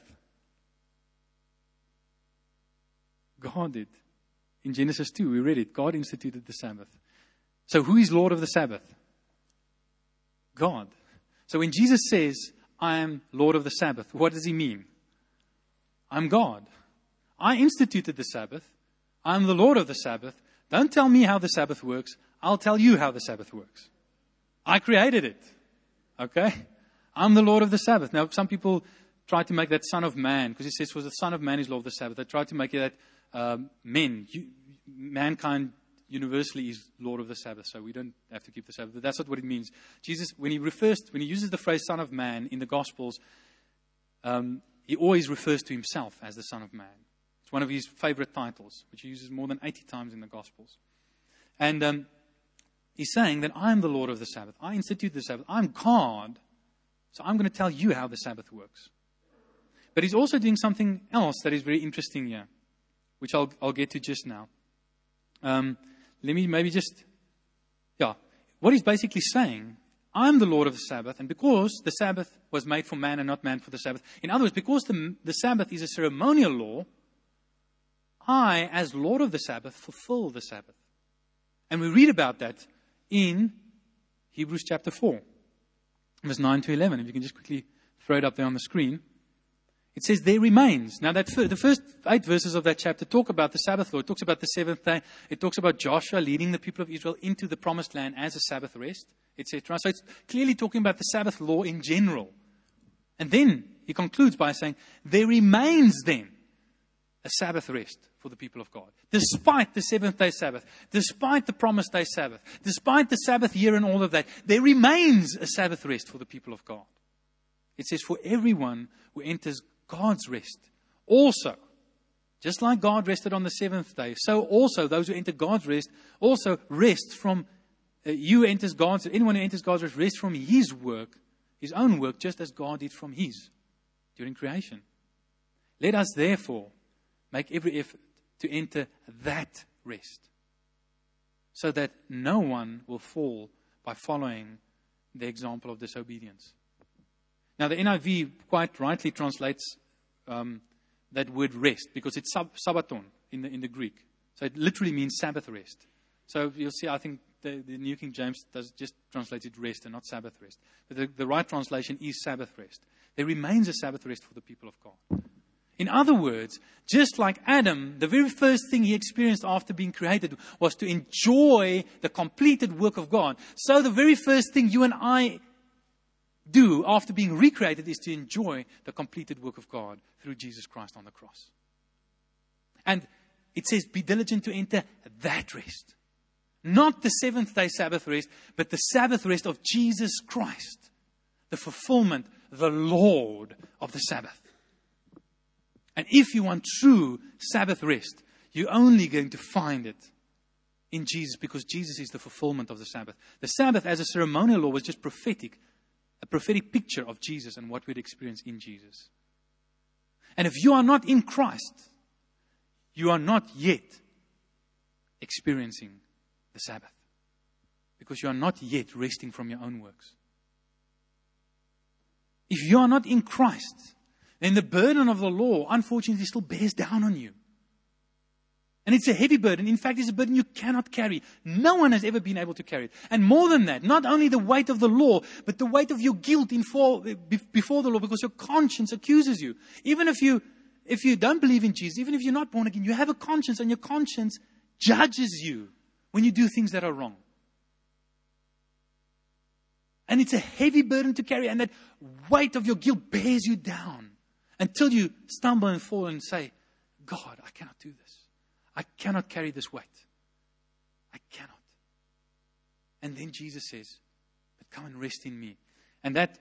A: God did. In Genesis two, we read it. God instituted the Sabbath. So who is Lord of the Sabbath? God. So when Jesus says, I am Lord of the Sabbath, what does he mean? I'm God. I instituted the Sabbath. I'm the Lord of the Sabbath. Don't tell me how the Sabbath works. I'll tell you how the Sabbath works. I created it. Okay? I'm the Lord of the Sabbath. Now, some people try to make that Son of Man, because he says, for the Son of Man is Lord of the Sabbath. They try to make it that um, men, you, mankind universally is Lord of the Sabbath, so we don't have to keep the Sabbath. But that's not what it means. Jesus, when he refers, when he uses the phrase Son of Man in the Gospels, um, he always refers to himself as the Son of Man. It's one of his favorite titles, which he uses more than eighty times in the Gospels. And um, he's saying that I'm the Lord of the Sabbath. I institute the Sabbath. I'm God, so I'm going to tell you how the Sabbath works. But he's also doing something else that is very interesting here, which I'll, I'll get to just now. Um, let me maybe just, yeah. What he's basically saying, I'm the Lord of the Sabbath, and because the Sabbath was made for man and not man for the Sabbath. In other words, because the, the Sabbath is a ceremonial law, I, as Lord of the Sabbath, fulfill the Sabbath. And we read about that in Hebrews chapter four, verse nine to eleven. If you can just quickly throw it up there on the screen. It says, there remains. Now, that the first eight verses of that chapter talk about the Sabbath law. It talks about the seventh day. It talks about Joshua leading the people of Israel into the promised land as a Sabbath rest, et cetera. So it's clearly talking about the Sabbath law in general. And then he concludes by saying, there remains then a Sabbath rest for the people of God. Despite the seventh day Sabbath, despite the promised day Sabbath, despite the Sabbath year and all of that, there remains a Sabbath rest for the people of God. It says, for everyone who enters God's rest. Also, just like God rested on the seventh day, so also those who enter God's rest also rest from, uh, you enters God's, anyone who enters God's rest, rest from his work, his own work, just as God did from his during creation. Let us therefore make every effort to enter that rest, so that no one will fall by following the example of disobedience. Now, the N I V quite rightly translates um, that word rest, because it's sab- sabbaton in the, in the Greek. So it literally means Sabbath rest. So you'll see, I think the, the New King James does just translate it rest and not Sabbath rest. But the, the right translation is Sabbath rest. There remains a Sabbath rest for the people of God. In other words, just like Adam, the very first thing he experienced after being created was to enjoy the completed work of God. So the very first thing you and I do after being recreated is to enjoy the completed work of God through Jesus Christ on the cross. And it says, be diligent to enter that rest. Not the seventh day Sabbath rest, but the Sabbath rest of Jesus Christ. The fulfillment, the Lord of the Sabbath. And if you want true Sabbath rest, you're only going to find it in Jesus, because Jesus is the fulfillment of the Sabbath. The Sabbath as a ceremonial law was just prophetic. A prophetic picture of Jesus and what we'd experience in Jesus. And if you are not in Christ, you are not yet experiencing the Sabbath. Because you are not yet resting from your own works. If you are not in Christ, then the burden of the law, unfortunately, still bears down on you. And it's a heavy burden. In fact, it's a burden you cannot carry. No one has ever been able to carry it. And more than that, not only the weight of the law, but the weight of your guilt in for, before the law, because your conscience accuses you. Even if you, if you don't believe in Jesus, even if you're not born again, you have a conscience, and your conscience judges you when you do things that are wrong. And it's a heavy burden to carry, and that weight of your guilt bears you down until you stumble and fall and say, God, I cannot do this. I cannot carry this weight. I cannot. And then Jesus says, but come and rest in me. And that,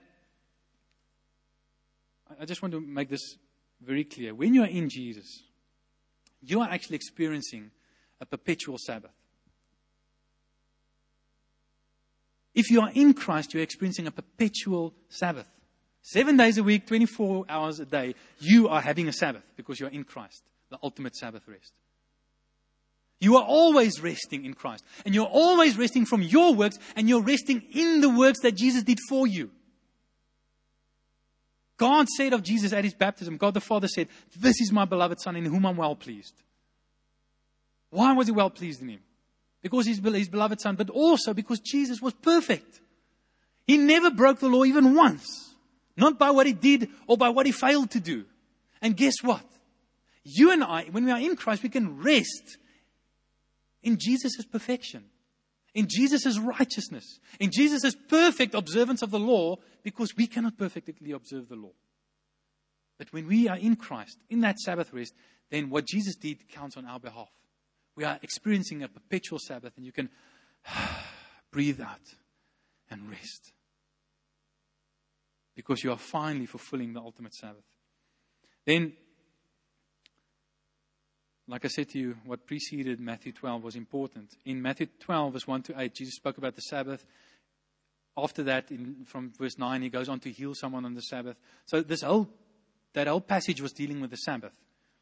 A: I just want to make this very clear. When you are in Jesus, you are actually experiencing a perpetual Sabbath. If you are in Christ, you're experiencing a perpetual Sabbath. Seven days a week, twenty-four hours a day, you are having a Sabbath because you are in Christ, the ultimate Sabbath rest. You are always resting in Christ. And you're always resting from your works, and you're resting in the works that Jesus did for you. God said of Jesus at his baptism, God the Father said, this is my beloved Son in whom I'm well pleased. Why was he well pleased in him? Because he's his beloved Son, but also because Jesus was perfect. He never broke the law even once. Not by what he did or by what he failed to do. And guess what? You and I, when we are in Christ, we can rest in Jesus' perfection, in Jesus' righteousness, in Jesus' perfect observance of the law, because we cannot perfectly observe the law. But when we are in Christ, in that Sabbath rest, then what Jesus did counts on our behalf. We are experiencing a perpetual Sabbath, and you can breathe out and rest. Because you are finally fulfilling the ultimate Sabbath. Then, like I said to you, what preceded Matthew twelve was important. In Matthew twelve, verse one to eight, Jesus spoke about the Sabbath. After that, in, from verse nine, he goes on to heal someone on the Sabbath. So this whole, that whole passage was dealing with the Sabbath.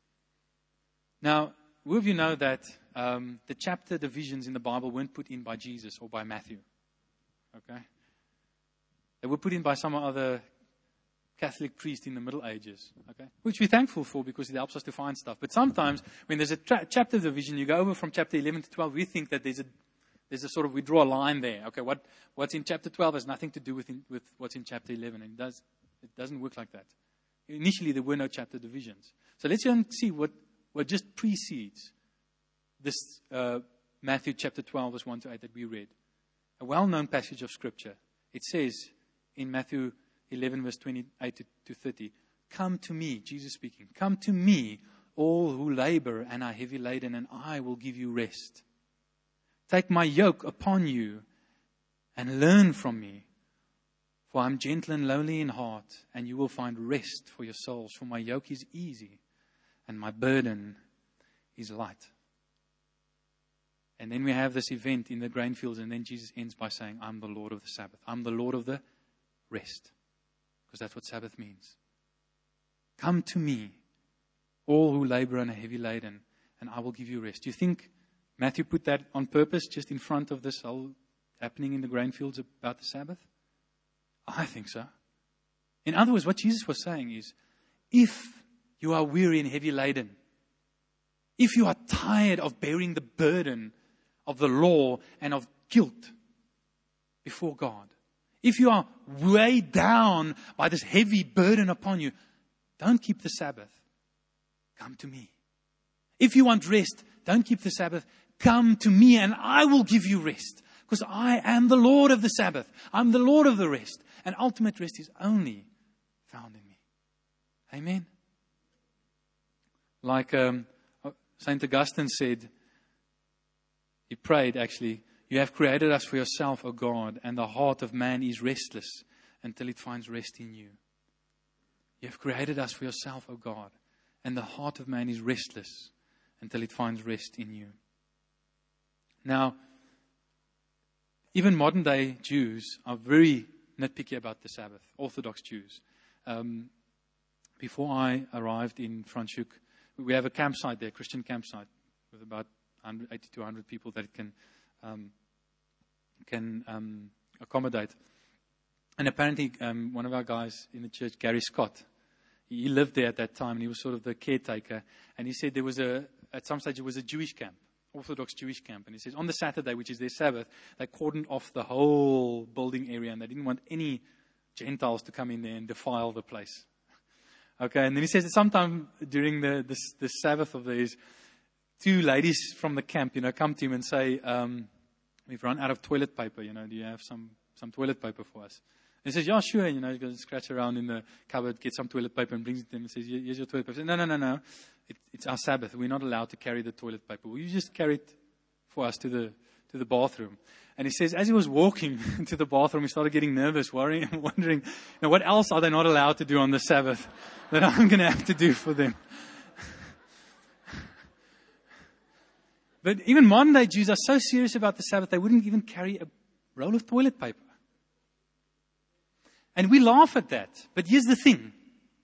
A: Now, who of you know that um, the chapter divisions in the Bible weren't put in by Jesus or by Matthew? Okay? They were put in by some other Catholic priest in the Middle Ages, okay? Which we're thankful for because it helps us to find stuff. But sometimes when there's a tra- chapter division, you go over from chapter eleven to twelve, we think that there's a there's a sort of, we draw a line there. Okay, what what's in chapter twelve has nothing to do with in, with what's in chapter eleven. And it does it doesn't work like that. Initially, there were no chapter divisions. So let's see what, what just precedes this uh, Matthew chapter twelve, verse one to eight that we read. A well-known passage of Scripture. It says in Matthew eleven, verse twenty-eight to thirty, come to me, Jesus speaking, come to me, all who labor and are heavy laden, and I will give you rest. Take my yoke upon you and learn from me, for I am gentle and lowly in heart, and you will find rest for your souls. For my yoke is easy and my burden is light. And then we have this event in the grain fields, and then Jesus ends by saying, I'm the Lord of the Sabbath. I'm the Lord of the rest. Because that's what Sabbath means. Come to me, all who labor and are heavy laden, and I will give you rest. Do you think Matthew put that on purpose just in front of this whole happening in the grain fields about the Sabbath? I think so. In other words, what Jesus was saying is, if you are weary and heavy laden, if you are tired of bearing the burden of the law and of guilt before God, if you are weighed down by this heavy burden upon you, don't keep the Sabbath. Come to me. If you want rest, don't keep the Sabbath. Come to me and I will give you rest. Because I am the Lord of the Sabbath. I'm the Lord of the rest. And ultimate rest is only found in me. Amen. Like um, Saint Augustine said, he prayed actually, you have created us for yourself, O God, and the heart of man is restless until it finds rest in you. You have created us for yourself, O God, and the heart of man is restless until it finds rest in you. Now, even modern day Jews are very nitpicky about the Sabbath, Orthodox Jews. Um, before I arrived in Franschhoek, we have a campsite there, Christian campsite, with about eighty to one hundred people that it can um, can um, accommodate. And apparently um, one of our guys in the church, Gary Scott, he lived there at that time, and he was sort of the caretaker. And he said there was a, at some stage, it was a Jewish camp, Orthodox Jewish camp. And he says on the Saturday, which is their Sabbath, they cordoned off the whole building area, and they didn't want any Gentiles to come in there and defile the place. Okay, and then he says that sometime during the, the, the Sabbath of theirs, two ladies from the camp, you know, come to him and say, um, we've run out of toilet paper, you know, do you have some, some toilet paper for us? He says, yeah, sure. You know, he goes scratch around in the cupboard, gets some toilet paper and brings it to him and says, here's your toilet paper. Says, no, no, no, no. It, it's our Sabbath. We're not allowed to carry the toilet paper. Will you just carry it for us to the to the bathroom? And he says, as he was walking to the bathroom, he started getting nervous, worrying, and wondering, you know, what else are they not allowed to do on the Sabbath that I'm going to have to do for them? But even modern day Jews are so serious about the Sabbath, they wouldn't even carry a roll of toilet paper. And we laugh at that. But here's the thing.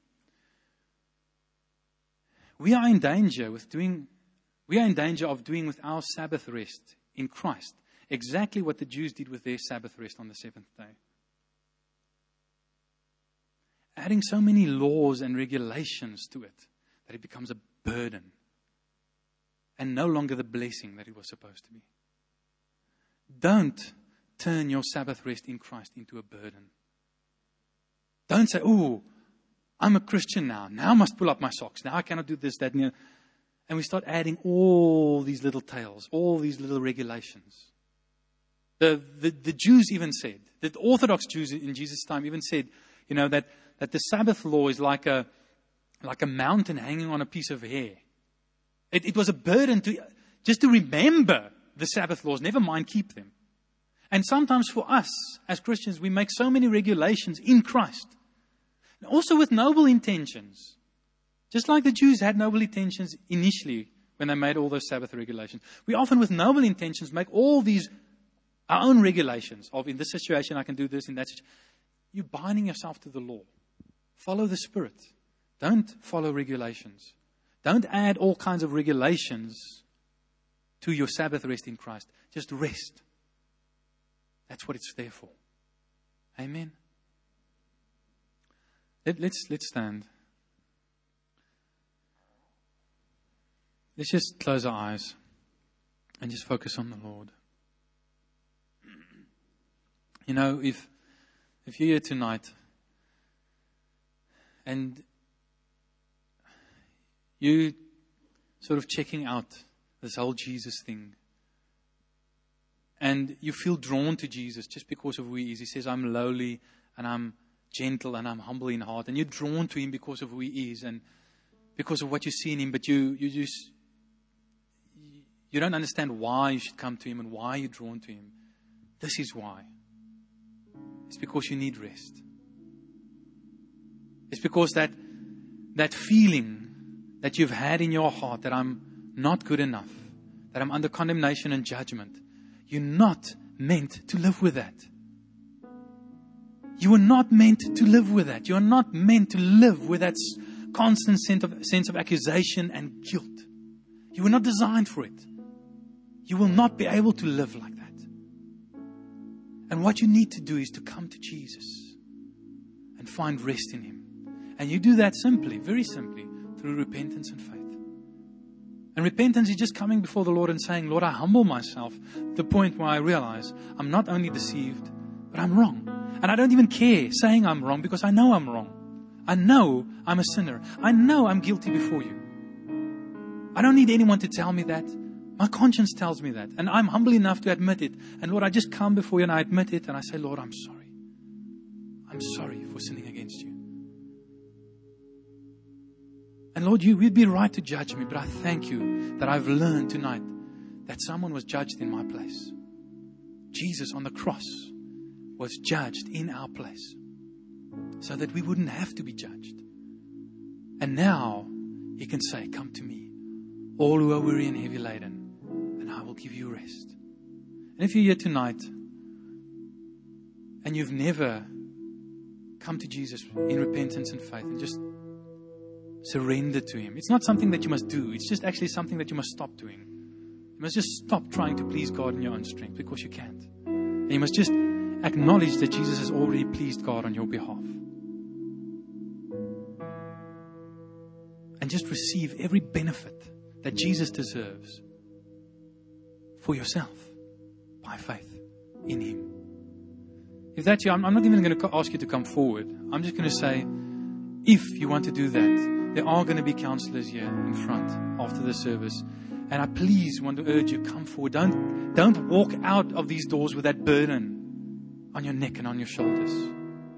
A: We are in danger with doing, we are in danger of doing with our Sabbath rest in Christ exactly what the Jews did with their Sabbath rest on the seventh day. Adding so many laws and regulations to it that it becomes a burden and no longer the blessing that it was supposed to be. Don't turn your Sabbath rest in Christ into a burden. Don't say, oh, I'm a Christian now. Now I must pull up my socks. Now I cannot do this, that, and the other. And we start adding all these little tales, all these little regulations. The, the, the Jews even said, the Orthodox Jews in Jesus' time even said, you know, that, that the Sabbath law is like a, like a mountain hanging on a piece of hair. It, it was a burden to just to remember the Sabbath laws, never mind keep them. And sometimes for us as Christians, we make so many regulations in Christ. Also with noble intentions. Just like the Jews had noble intentions initially when they made all those Sabbath regulations. We often with noble intentions make all these our own regulations of in this situation I can do this, in that situation. You're binding yourself to the law. Follow the Spirit. Don't follow regulations. Don't add all kinds of regulations to your Sabbath rest in Christ. Just rest. That's what it's there for. Amen. Let, let's, let's stand. Let's just close our eyes and just focus on the Lord. You know, if if you're here tonight and you sort of checking out this whole Jesus thing, and you feel drawn to Jesus just because of who He is. He says, I'm lowly and I'm gentle and I'm humble in heart. And you're drawn to Him because of who He is and because of what you see in Him. But you, you just, you don't understand why you should come to Him and why you're drawn to Him. This is why. It's because you need rest. It's because that, that feeling that you've had in your heart that I'm not good enough, that I'm under condemnation and judgment, you're not meant to live with that. You are not meant to live with that. You are not meant to live with that constant sense of, sense of accusation and guilt. You were not designed for it. You will not be able to live like that. And what you need to do is to come to Jesus and find rest in Him. And you do that simply, very simply, through repentance and faith. And repentance is just coming before the Lord and saying, Lord, I humble myself to the point where I realize I'm not only deceived, but I'm wrong. And I don't even care saying I'm wrong because I know I'm wrong. I know I'm a sinner. I know I'm guilty before you. I don't need anyone to tell me that. My conscience tells me that. And I'm humble enough to admit it. And Lord, I just come before you and I admit it and I say, Lord, I'm sorry. I'm sorry for sinning against you. And Lord, you would be right to judge me, but I thank you that I've learned tonight that someone was judged in my place. Jesus on the cross was judged in our place so that we wouldn't have to be judged. And now He can say, come to me, all who are weary and heavy laden, and I will give you rest. And if you're here tonight and you've never come to Jesus in repentance and faith and just surrender to Him. It's not something that you must do. It's just actually something that you must stop doing. You must just stop trying to please God in your own strength because you can't. And you must just acknowledge that Jesus has already pleased God on your behalf. And just receive every benefit that Jesus deserves for yourself by faith in Him. If that's you, I'm not even going to ask you to come forward. I'm just going to say, if you want to do that, there are going to be counselors here in front after the service. And I please want to urge you, come forward. Don't, don't walk out of these doors with that burden on your neck and on your shoulders.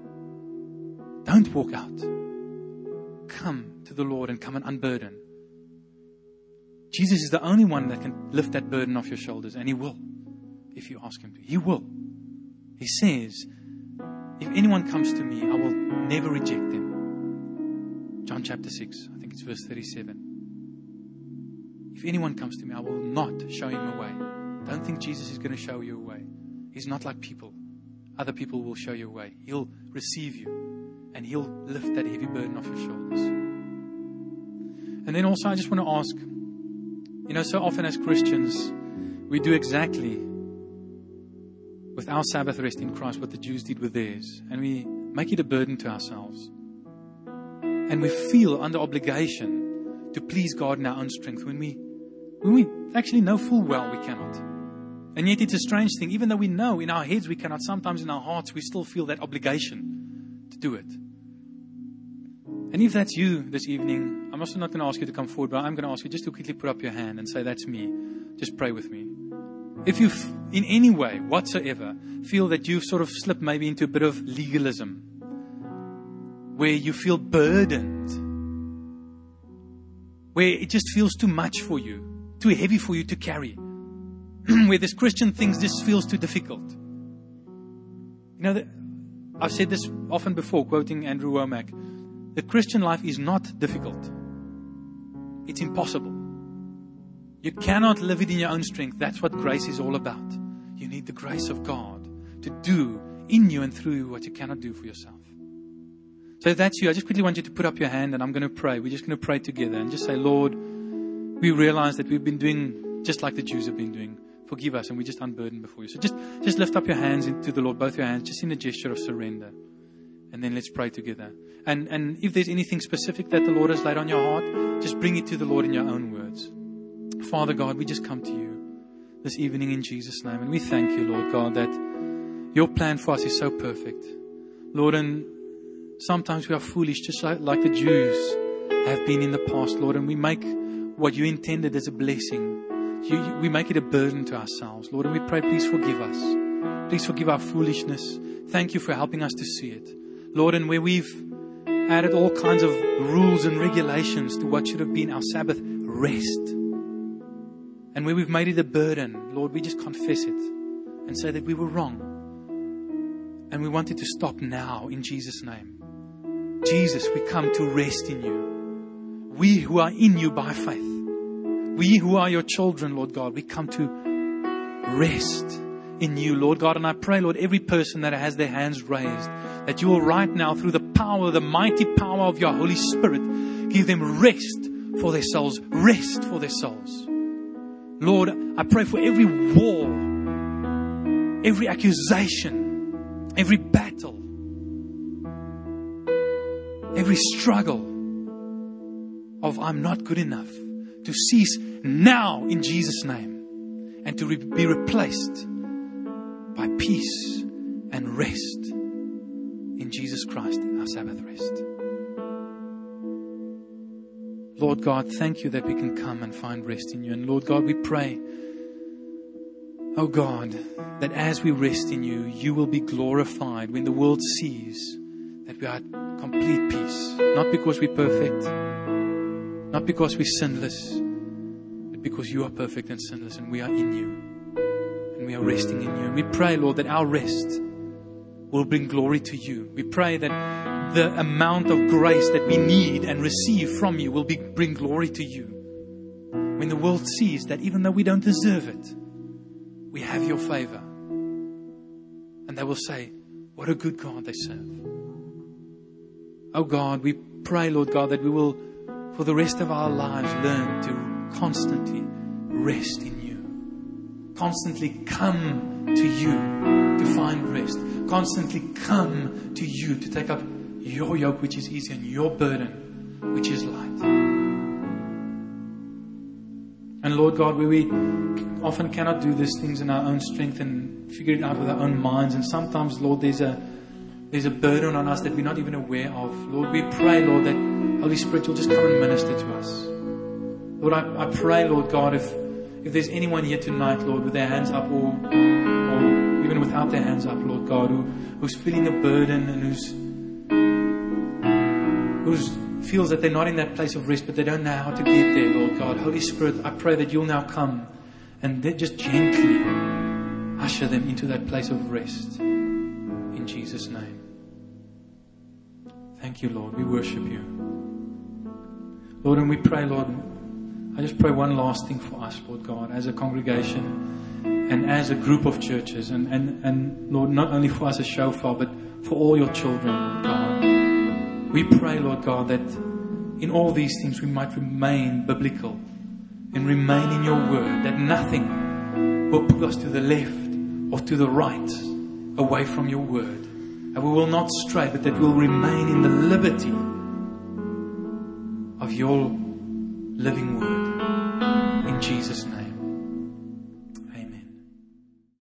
A: Don't walk out. Come to the Lord and come and unburden. Jesus is the only one that can lift that burden off your shoulders, and He will, if you ask Him to. He will. He says, if anyone comes to me, I will never reject them. John chapter six, I think it's verse thirty-seven. If anyone comes to me, I will not show him away. Don't think Jesus is going to show you away. He's not like people. Other people will show you away. He'll receive you, and He'll lift that heavy burden off your shoulders. And then also, I just want to ask, you know, so often as Christians, we do exactly with our Sabbath rest in Christ what the Jews did with theirs. And we make it a burden to ourselves. And we feel under obligation to please God in our own strength when we, when we actually know full well we cannot. And yet it's a strange thing. Even though we know in our heads we cannot, sometimes in our hearts we still feel that obligation to do it. And if that's you this evening, I'm also not going to ask you to come forward, but I'm going to ask you just to quickly put up your hand and say, that's me. Just pray with me. If you, in any way whatsoever, feel that you've sort of slipped maybe into a bit of legalism, where you feel burdened, where it just feels too much for you, too heavy for you to carry, where this Christian things just feels too difficult. You know, the, I've said this often before, quoting Andrew Womack, the Christian life is not difficult. It's impossible. You cannot live it in your own strength. That's what grace is all about. You need the grace of God to do in you and through you what you cannot do for yourself. So if that's you, I just quickly want you to put up your hand and I'm going to pray. We're just going to pray together and just say, Lord, we realize that we've been doing just like the Jews have been doing. Forgive us, and we just unburden before you. So just, just lift up your hands into the Lord, both your hands, just in a gesture of surrender. And then let's pray together. And, and if there's anything specific that the Lord has laid on your heart, just bring it to the Lord in your own words. Father God, we just come to you this evening in Jesus' name. And we thank you, Lord God, that your plan for us is so perfect. Lord, and sometimes we are foolish, just like, like the Jews have been in the past, Lord. And we make what you intended as a blessing, you, you, we make it a burden to ourselves, Lord. And we pray, please forgive us. Please forgive our foolishness. Thank you for helping us to see it. Lord, and where we've added all kinds of rules and regulations to what should have been our Sabbath rest, and where we've made it a burden, Lord, we just confess it and say that we were wrong. And we want it to stop now in Jesus' name. Jesus, we come to rest in you. We who are in you by faith, we who are your children, Lord God, we come to rest in you, Lord God. And I pray, Lord, every person that has their hands raised, that you will right now, through the power, the mighty power of your Holy Spirit, give them rest for their souls, rest for their souls. Lord, I pray for every war, every accusation, every battle, every struggle of I'm not good enough, to cease now in Jesus' name, and to re- be replaced by peace and rest in Jesus Christ, our Sabbath rest. Lord God, thank you that we can come and find rest in you. And Lord God, we pray, oh God, that as we rest in you, you will be glorified when the world sees that we are at complete peace. Not because we're perfect, not because we're sinless, but because you are perfect and sinless and we are in you. And we are resting in you. And we pray, Lord, that our rest will bring glory to you. We pray that the amount of grace that we need and receive from you will be, bring glory to you. When the world sees that even though we don't deserve it, we have your favor. And they will say, what a good God they serve. Oh God, we pray, Lord God, that we will, for the rest of our lives, learn to constantly rest in you. Constantly come to you to find rest. Constantly come to you to take up your yoke, which is easy, and your burden, which is light. And Lord God, where we often cannot do these things in our own strength and figure it out with our own minds, and sometimes, Lord, there's a there's a burden on us that we're not even aware of. Lord, we pray, Lord, that Holy Spirit will just come and minister to us. Lord, I, I pray, Lord God, if if there's anyone here tonight, Lord, with their hands up or, or even without their hands up, Lord God, who, who's feeling a burden and who's
B: who feels that they're not in that place of rest, but they don't know how to get there, Lord God. Holy Spirit, I pray that you'll now come and then just gently usher them into that place of rest. In Jesus' name. Thank you, Lord. We worship you. Lord, and we pray, Lord, I just pray one last thing for us, Lord God, as a congregation and as a group of churches. And, and, and Lord, not only for us as Shofar, but for all your children, Lord God. We pray, Lord God, that in all these things we might remain biblical and remain in your word, that nothing will pull us to the left or to the right away from your word. And we will not stray, but that we'll remain in the liberty of your living word. In Jesus' name.